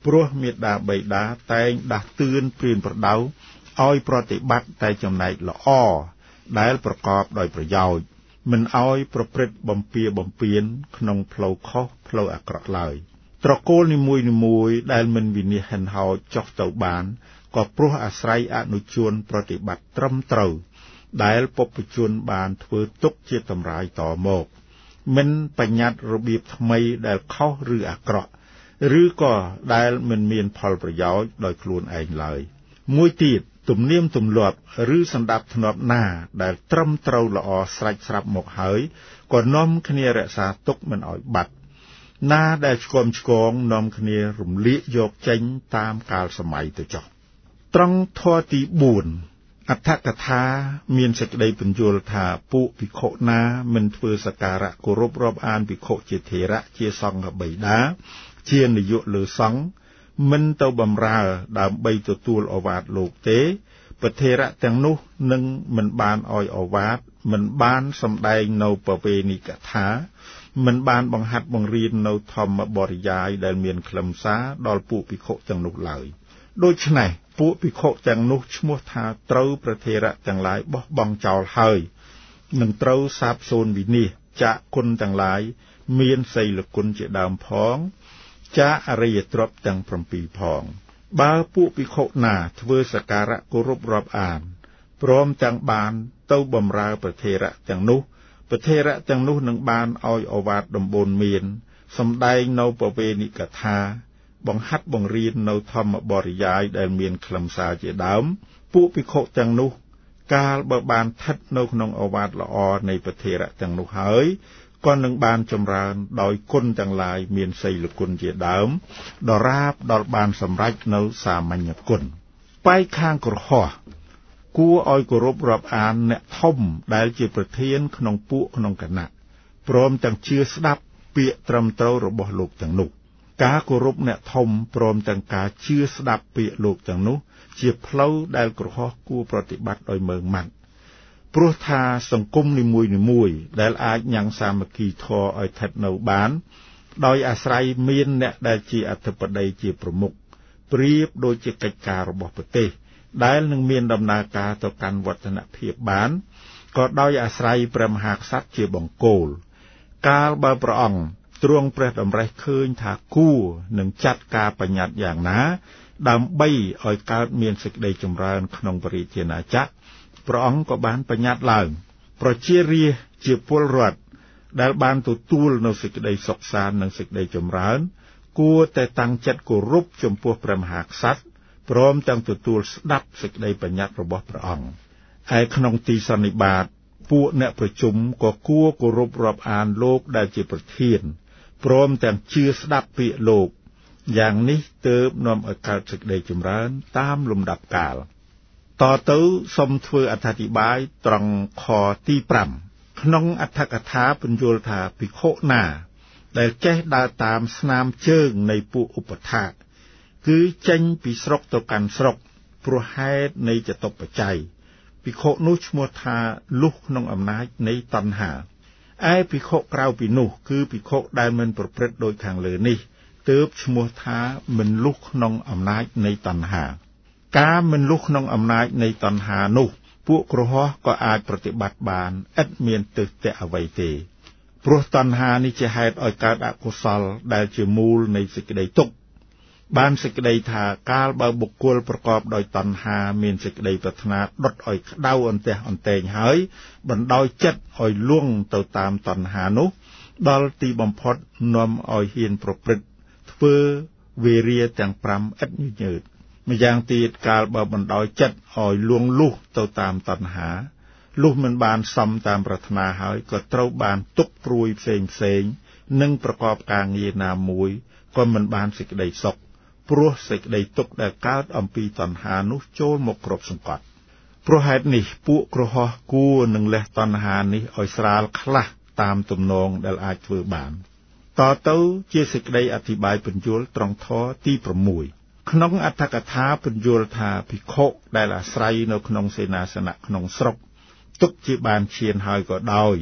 ព្រោះមេដាបៃតាតែងដាស់តឿនព្រានប្រដៅឲ្យប្រតិបត្តិតែចំណែកល្អដែលប្រកបដោយប្រយោជន៍មិនឲ្យប្រព្រឹត្តបំពាបំពានក្នុងផ្លូវខុសផ្លូវអាក្រក់ឡើយត្រកូលនីមួយៗដែលមិនវិនិច្ឆ័យហិនហោចចុះទៅបានក៏ព្រោះអាស្រ័យអនុជនប្រតិបត្តិត្រឹមត្រូវដែលពុព្វជនបានធ្វើទុកជាតម្រាយតមកមិនបញ្ញត្តិរបៀបថ្មីដែលខុសឬអាក្រក់ឬក៏ដែលមិនមានផលប្រយោជន៍ដោយខ្លួនឯងឡើយមួយទៀតទំនៀមទម្លាប់ឬសណ្ដាប់ធ្នាប់ណាដែលត្រឹមត្រូវល្អស្រេចស្រាប់មកហើយក៏នាំគ្នារក្សាទុកមិនឲ្យបាត់ណាដែលឆ្គាំឆ្គងនាំគ្នារំលាកយកចេញតាមកាលសម័យទៅចុះត្រង់ធម៌ទីបួនអដ្ឋកថាមានសេចក្តីពន្យល់ថាពួកភិក្ខុណាមិនធ្វើសក្ការៈគោរពរាប់អានភិក្ខុជាថេរៈជាសង្ឃបិតាជានាយកលើសង្ឃមិនទៅបម្រើដើម្បីទទួលឱវាទលោកទេព្រះថេរៈទាំងនោះនឹងមិនបានឲ្យឱវាទមិនបានសម្ដែងនៅប្រវេណីកថាមិនបានបង្ហាត់បង្រៀននៅធម្មបរិយាយដែលមានខ្លឹមសារដល់ពួកភិក្ខុទាំងនោះឡើយដូច្នេះពួកភិក្ខុទាំងនោះឈ្មោះថាត្រូវព្រះថេរៈទាំងឡាយបោះបង់ចោលហើយនឹងត្រូវសាបសូន្យវិនាសចាកគុណទាំងឡាយមានសីលគុណជាដើមផងចាកអរិយទ្រព្យទាំង7ផងបើពួកភិក្ខុណាធ្វើសក្ការៈគោរពរាប់អានព្រមទាំងបានទៅបម្រើព្រះថេរៈទាំងនោះព្រះថេរៈទាំងនោះនឹងបានឲ្យឱវាទដំបូន្មានសម្ដែងនៅប្រវេណីកថាបង្ហាត់បង្រៀននៅធម្មបរិយាយដែលមានខ្លឹមសារជាដើមពួកភិក្ខុទាំងនោះកាលបើបានស្ថិតនៅក្នុងឱវាទល្អនៃព្រះថេរៈទាំងនោះហើយក៏នឹងបានចម្រើនដោយគុណទាំងឡាយមានសីលគុណជាដើមដរាបដល់បានសម្រេចនៅសាមញ្ញគុណបែកខាងក្រហោះគួរឲ្យគោរពរាប់អានអ្នកធំដែលជាប្រធានក្នុងពួកក្នុងគណៈព្រមទាំងជឿស្ដាប់ពាក្យត្រឹមត្រូវរបស់លោកទាំងនោះការគោរពអ្នកធំព្រមទាំងការជឿស្ដាប់ពាក្យលោកទាំងនោះជាផ្លូវដែលក្រហោះគួរប្រតិបត្តិដោយម៉ឺងម៉ាត់ព្រោះថាសង្គមនីមួយៗដែលអាចញ៉ាំងសាមគ្គីធម៌ឲ្យស្ថិតនៅបានដោយអាស្រ័យមានអ្នកដែលជាអធិបតីជាប្រមុខប្រៀបដូចជាកិច្ចការរបស់ប្រទេសដែលនឹងមានដំណើរការទៅកាន់វឌ្ឍនភាពបានក៏ដោយអាស្រ័យព្រះមហាក្សត្រជាបង្គោលកាលបើព្រះអង្គទ្រង់ព្រះតម្រិះឃើញថាគួរនឹងចាត់ការបញ្ញត្តិយ៉ាងណាដើម្បីឲ្យកើតមានសេចក្តីចម្រើនក្នុងព្រះរាជាណាចក្រព្រះអង្គក៏បានបញ្ញត្តិឡើងប្រជារាស្ត្រជាពលរដ្ឋដែលបានទទួលនៅសេចក្តីសុខសាន្តនិងសេចក្តីចម្រើនគួរតែតាំងចិត្តគោរពចំពោះព្រះមហាក្សត្រព្រមទាំងទទួលស្ដាប់សេចក្តីបញ្ញត្តិរបស់ព្រះអង្គឯក្នុងទីសន្និបាតពួកអ្នកប្រជុំក៏គួរគោរពរាប់អានលោកដែលជាប្រធានព្រមទាំងជឿស្ដាប់ពាក្យលោកយ៉ាងនេះទើបនាំឲ្យកើតសេចក្តីចម្រើនតាមលំដាប់កាលតទៅសូមធ្វើអត្ថាធិប្បាយត្រង់ខទី5ក្នុងអត្ថកថាពន្យល់ថាភិក្ខុណាដែលចេះដើរតាមស្នាមជើងនៃពួកឧបថាគឺចេញពីស្រុកទៅកាន់ស្រុកព្រោះហេតុនៃចតុបច្ច័យភិក្ខុនោះឈ្មោះថាលុះក្នុងអំណាចនៃតណ្ហាឯភិក្ខុក្រៅពីនោះគឺភិក្ខុដែលមិនប្រព្រឹត្តដូចខាងលើនេះទើបឈ្មោះថាមិនលុះក្នុងអំណាចនៃតណ្ហាការមិនលុះក្នុងអំណាចនៃតណ្ហានោះពួកក្រហមក៏អាចប្រតិបត្តិបានឥតមានទិសតៈអ្វីទេព្រោះតណ្ហានេះជាហេតុឲ្យកើតអកុសលដែលជាមូលនៃសេចក្តីទុក្ខបានសេចក្តីថាកាលបើបុគ្គលប្រកបដោយតណ្ហាមានសេចក្តីប្រាថ្នាដុតឲ្យក្តៅអន្ទះអន្ទែងហើយបណ្ដោយចិត្តឲ្យលួងទៅតាមតណ្ហានោះដល់ទីបំផុតនាំឲ្យហ៊ានប្រព្រឹត្តធ្វើវេរាទាំង5ឥតញញើតម្យ៉ាងទៀតកាលបើបណ្ដោយចិត្តឲ្យលួងលុះទៅតាមតណ្ហាលុះមិនបានសមតាមប្រាថ្នាហើយក៏ត្រូវបានទុកព្រួយផ្សេងផ្សេងនិងប្រកបការងារណាមួយក៏មិនបានសេចក្តីសុខព្រោះសេចក្តីទុក្ខដែលកើតអំពីតណ្ហានោះចូលមកគ្រប់សង្កត់ព្រោះហេតុនេះពួកក្រហមគួរនឹងលះតណ្ហានេះឲ្យស្រាលខ្លះតាមទំនងដែលអាចធ្វើបានតទៅជាសេចក្តីអធិប្បាយពន្យល់ត្រង់ធម៌ទី6ក្នុងអត្ថកថាពន្យល់ថាភិក្ខុដែលអាស្រ័យនៅក្នុងសេនាសនៈក្នុងស្រុកទុកជាបានឈានហើយក៏ដោយ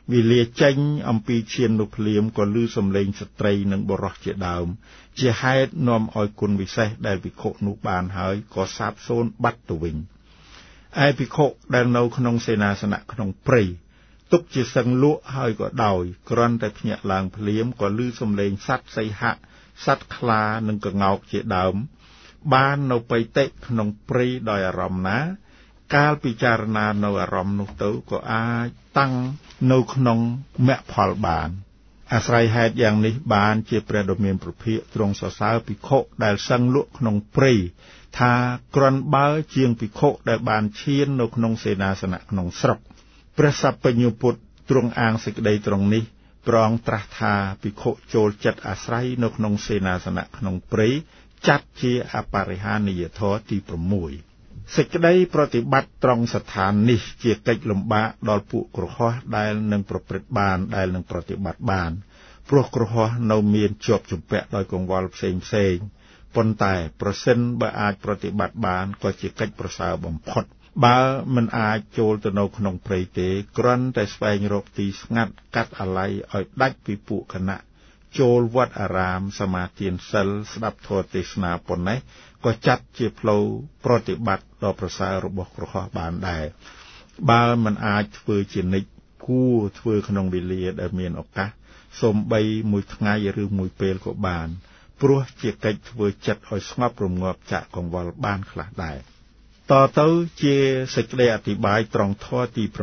វិលាចេញអំពីឈាននោះភ្លាមក៏ឮសំឡេងស្ត្រីនិងបុរសជាដើមជាហេតុនាំឲ្យគុណវិសេសដែលភិក្ខុនោះបានហើយក៏សាបសូន្យបាត់ទៅវិញឯភិក្ខុដែលនៅក្នុងសេនាសនៈក្នុងព្រៃទុកជាសឹងលក់ហើយក៏ដោយគ្រាន់តែភ្ញាក់ឡើងភ្លាមក៏ឮសំឡេងសត្វសីហៈសត្វខ្លានិងក្ងោកជាដើមបាននៅបៃតិក្នុងព្រៃដោយអារម្មណ៍ណាកាលពិចារណានៅអារម្មណ៍នោះទៅក៏អាចតាំងនៅក្នុងមគ្គផលបានអាស្រ័យហេតុយ៉ាងនេះបានជាព្រះដ៏មានព្រះភិក្ខទ្រង់សរសើរភិក្ខុដែលសឹងលក់ក្នុងព្រៃថាគ្រាន់បើជាងភិក្ខុដែលបានឈាននៅក្នុងសេនាសនៈក្នុងស្រុកព្រះសព្វញ្ញពុទ្ធទ្រង់អាងសេចក្តីត្រង់នេះព្រះអង្គត្រាស់ថាភិក្ខុចូលចិត្តអាស្រ័យនៅក្នុងសេនាសនៈក្នុងព្រៃចាត់ជាអបរិហានីយធម៌ទី៦សេចក្តីប្រតិបត្តិត្រង់ស្ថាននេះជាកិច្ចលំបាកដល់ពួកគ្រហស្ថដែលនឹងប្រព្រឹត្តបានដែលនឹងប្រតិបត្តិបានព្រោះគ្រហស្ថនៅមានជាប់ជំពាក់ដោយកង្វល់ផ្សេងផ្សេងប៉ុន្តែប្រសិនបើអាចប្រតិបត្តិបានក៏ជាកិច្ចប្រសើរបំផុតបើមិនអាចចូលទៅនៅក្នុងព្រៃទេគ្រាន់តែស្វែងរកទីស្ងាត់កាត់អាល័យឲ្យដាច់ពីពួកគណៈចូលវត្តអារាមសមាទានសិលស្ដាប់ធម៌ទេសនាប៉ុណ្ណេះក៏ចាត់ជាផ្លូវប្រតិបត្តិដ៏ប្រសើររបស់គ្រហស្ថបានដែរបើមិនអាចធ្វើជានិច្ចគួរធ្វើក្នុងវេលាដែលមានឱកាសសូម្បីមួយថ្ងៃឬមួយពេលក៏បានព្រោះជាកិច្ចធ្វើចិត្តឲ្យស្ងប់រងាប់ចាក់កង្វល់បានខ្លះដែរតទៅជាសេចក្តីអធិប្បាយត្រង់ធម៌ទី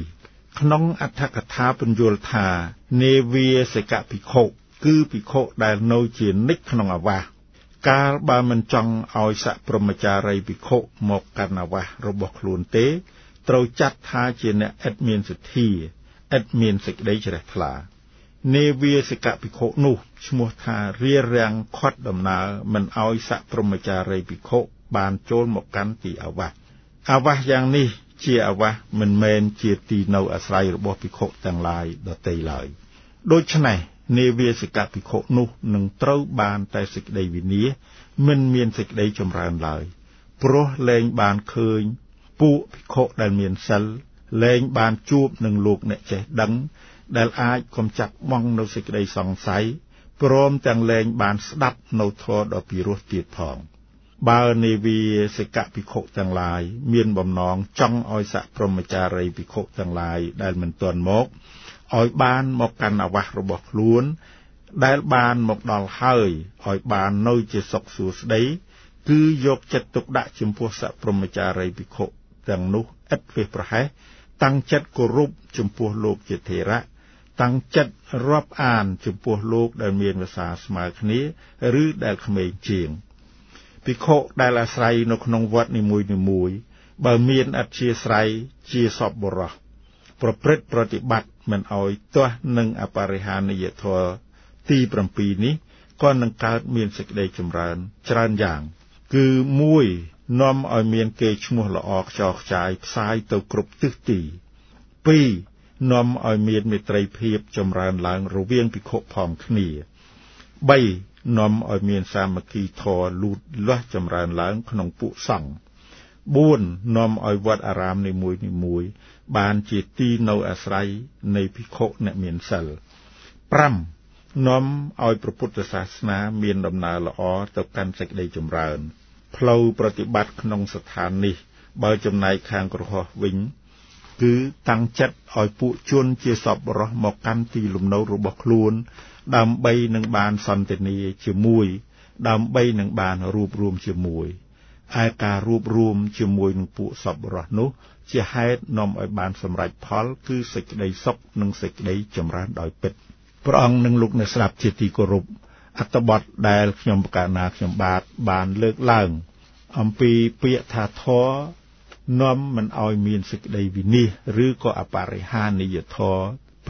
7ក្នុងអត្ថកថាពន្យល់ថានេវាសិកភិក្ខុគឺភិក្ខុដែលនៅជានិច្ចក្នុងអាវាសកាលបើមិនចង់ឲ្យសព្រហ្មចារីភិក្ខុមកកាន់អាវាសរបស់ខ្លួនទេត្រូវចាត់ថាជាអ្នកឥតមានសទ្ធាឥតមានសេចក្តីជ្រះថ្លានេវាសិកភិក្ខុនោះឈ្មោះថារារាំងខាត់ដំណើរមិនឲ្យសព្រហ្មចារីភិក្ខុបានចូលមកកាន់ទីអាវាសអាវាសយ៉ាងនេះជាអាវាសមិនមែនជាទីនៅអាស្រ័យរបស់ភិក្ខុទាំងឡាយដទៃឡើយដូច្នេះនេវាសិកភិក្ខុនោះនឹងត្រូវបានតែសេចក្តីវិនាសមិនមានសេចក្តីចម្រើនឡើយព្រោះលែងបានឃើញពួកភិក្ខុដែលមានសិលលែងបានជួបនឹងលោកអ្នកចេះដឹងដែលអាចកំចាត់បង់នៅសេចក្តីសង្ស័យព្រមទាំងលែងបានស្ដាប់នៅធម៌ដ៏ពិរោះទៀតផងបើនេវាសិកភិក្ខុទាំងឡាយមានបំណងចង់ឲ្យសព្រហ្មចារីភិក្ខុទាំងឡាយដែលមិនទាន់មកឲ្យបានមកកាន់អាវាសរបស់ខ្លួនដែលបានមកដល់ហើយឲ្យបាននៅជាសុខសួស្តីគឺយកចិត្តទុកដាក់ចំពោះសព្រហ្មចារីភិក្ខុទាំងនោះឥតវិប្រហែសតាំងចិត្តគោរពចំពោះលោកជាថេរៈតាំងចិត្តរាប់អានចំពោះលោកដែលមានភាសាស្មើគ្នាឬដែលក្មេងជាងភិក្ខុដែលអាស្រ័យនៅក្នុងវត្តនីមួយៗបើមានអធ្យាស្រ័យជាសពបរោះប្រព្រឹត្តប្រតិបត្តិមិនឲ្យទាស់នឹងអបរិហានីយធម៌ទី7នេះក៏នឹងកើតមានសេចក្តីចម្រើនច្រើនយ៉ាងគឺមួយនាំឲ្យមានកេរ្តិ៍ឈ្មោះល្អខ្ចរខ្ចាយផ្សាយទៅគ្រប់ទិសទីពីរនាំឲ្យមានមេត្រីភាពចម្រើនឡើងរវាងភិក្ខុផងគ្នាបីនាំឲ្យមានសាមគ្គីធម៌លូតលាស់ចម្រើនឡើងក្នុងពួកសង្ឃបួននាំឲ្យវត្តអារាមនីមួយៗបានជាទីនៅអាស្រ័យនៃភិក្ខុអ្នកមានសិលប្រាំនាំឲ្យព្រះពុទ្ធសាសនាមានដំណើរល្អទៅកាន់សេចក្តីចម្រើនផ្លូវប្រតិបត្តិក្នុងស្ថាននេះបើចំណែកខាងគ្រហស្ថវិញគឺតាំងចិត្តឲ្យពួកជនជាសប្បុរសមកកាន់ទីលំនៅរបស់ខ្លួនដើម្បីនឹងបានសន្ទនាជាមួយដើម្បីនឹងបានរួបរวมជាមួយឯការរួបរวมជាមួយនឹងពួកសប្បុរសនោះជាហេតុនាំឲ្យបានសម្រេចផលគឺសេចក្តីសុខនិងសេចក្តីចម្រើនដោយពិតព្រះអង្គនិងលោកអ្នកស្ដាប់ជាទីគោរពអត្ថបទដែលខ្ញុំបកណាខ្ញុំបាទបានលើកឡើងអំពីពាក្យថាធម៌នាំមិនឲ្យមានសេចក្តីវិនិច្ឆ័យឬក៏អបរិហានីយធម៌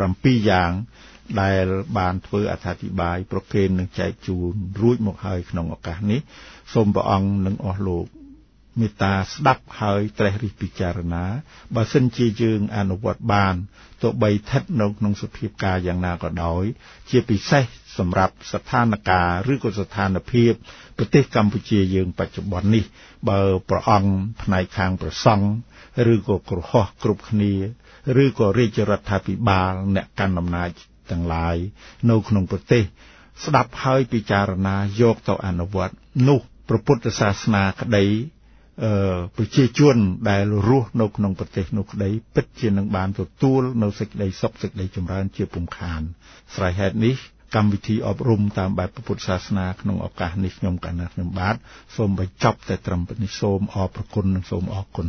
7យ៉ាងដែលបានធ្វើអត្ថាធិប្បាយប្រកេននឹងចែកជូនរួចមកហើយក្នុងឱកាសនេះសូមព្រះអង្គនិងអស់លោកមេត្តាស្ដាប់ហើយត្រេះរិះពិចារណាបើសិនជាយើងអនុវត្តបានទោះបីស្ថិតនៅក្នុងសភាពការយ៉ាងណាក៏ដោយជាពិសេសសម្រាប់ស្ថានភាពឬក៏ស្ថានភាពប្រទេសកម្ពុជាយើងបច្ចុប្បន្ននេះបើព្រះអង្គផ្នែកខាងប្រសង់ឬក៏គ្រហស្ថគ្រប់គ្នាឬក៏រាជរដ្ឋាភិបាលអ្នកកាន់អំណាចទាំងឡាយនៅក្នុងប្រទេសស្ដាប់ហើយពិចារណាយកទៅអនុវត្តនោះព្រះពុទ្ធសាសនាក្តីអឺប្រជាជនដែលរស់នៅក្នុងប្រទេសនោះក្តីពិតជានឹងបានទទួលនៅសេចក្តីសុខសេចក្តីចម្រើនជាពុំខានស្រេចហេតុនេះកម្មវិធីអប់រំតាមបែបពុទ្ធសាសនាក្នុងឱកាសនេះខ្ញុំកណាស់ខ្ញុំបាទសូមបញ្ចប់តែត្រឹមប៉ុណ្នេះសូមអរព្រគុណនិងសូមអរគុណ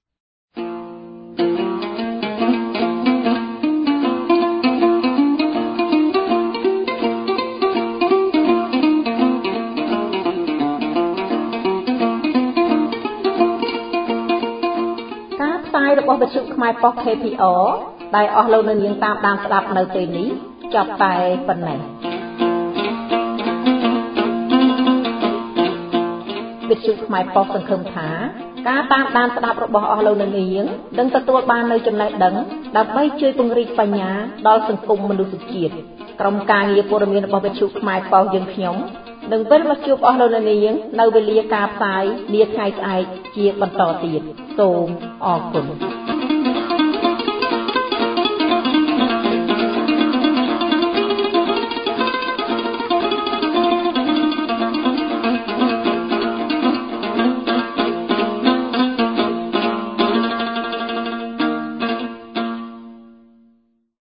របស់វិទ្យុខ្មែរប៉ុស ខេ ភី អរ ដែលអស់លោកនៅនាងតាមដានស្ដាប់នៅពេលនេះចប់តែប៉ុណ្ណេះវិទ្យុខ្មែរប៉ុសសង្ឃឹមថាការតាមដានស្ដាប់របស់អស់លោកនៅនាងនឹងទទួលបាននូវចំណេះដឹងដើម្បីជួយពង្រីកបញ្ញាដល់សង្គមមនុស្សជាតិក្រុមការងារព័ត៌មានរបស់វិទ្យុខ្មែរប៉ុសយើងខ្ញុំនឹងវិលមកជួបអស់លោកនៅនាងនៅវេលាការផ្សាយនាថ្ងៃស្អែកជាបន្តទៀតសូមអរគុណ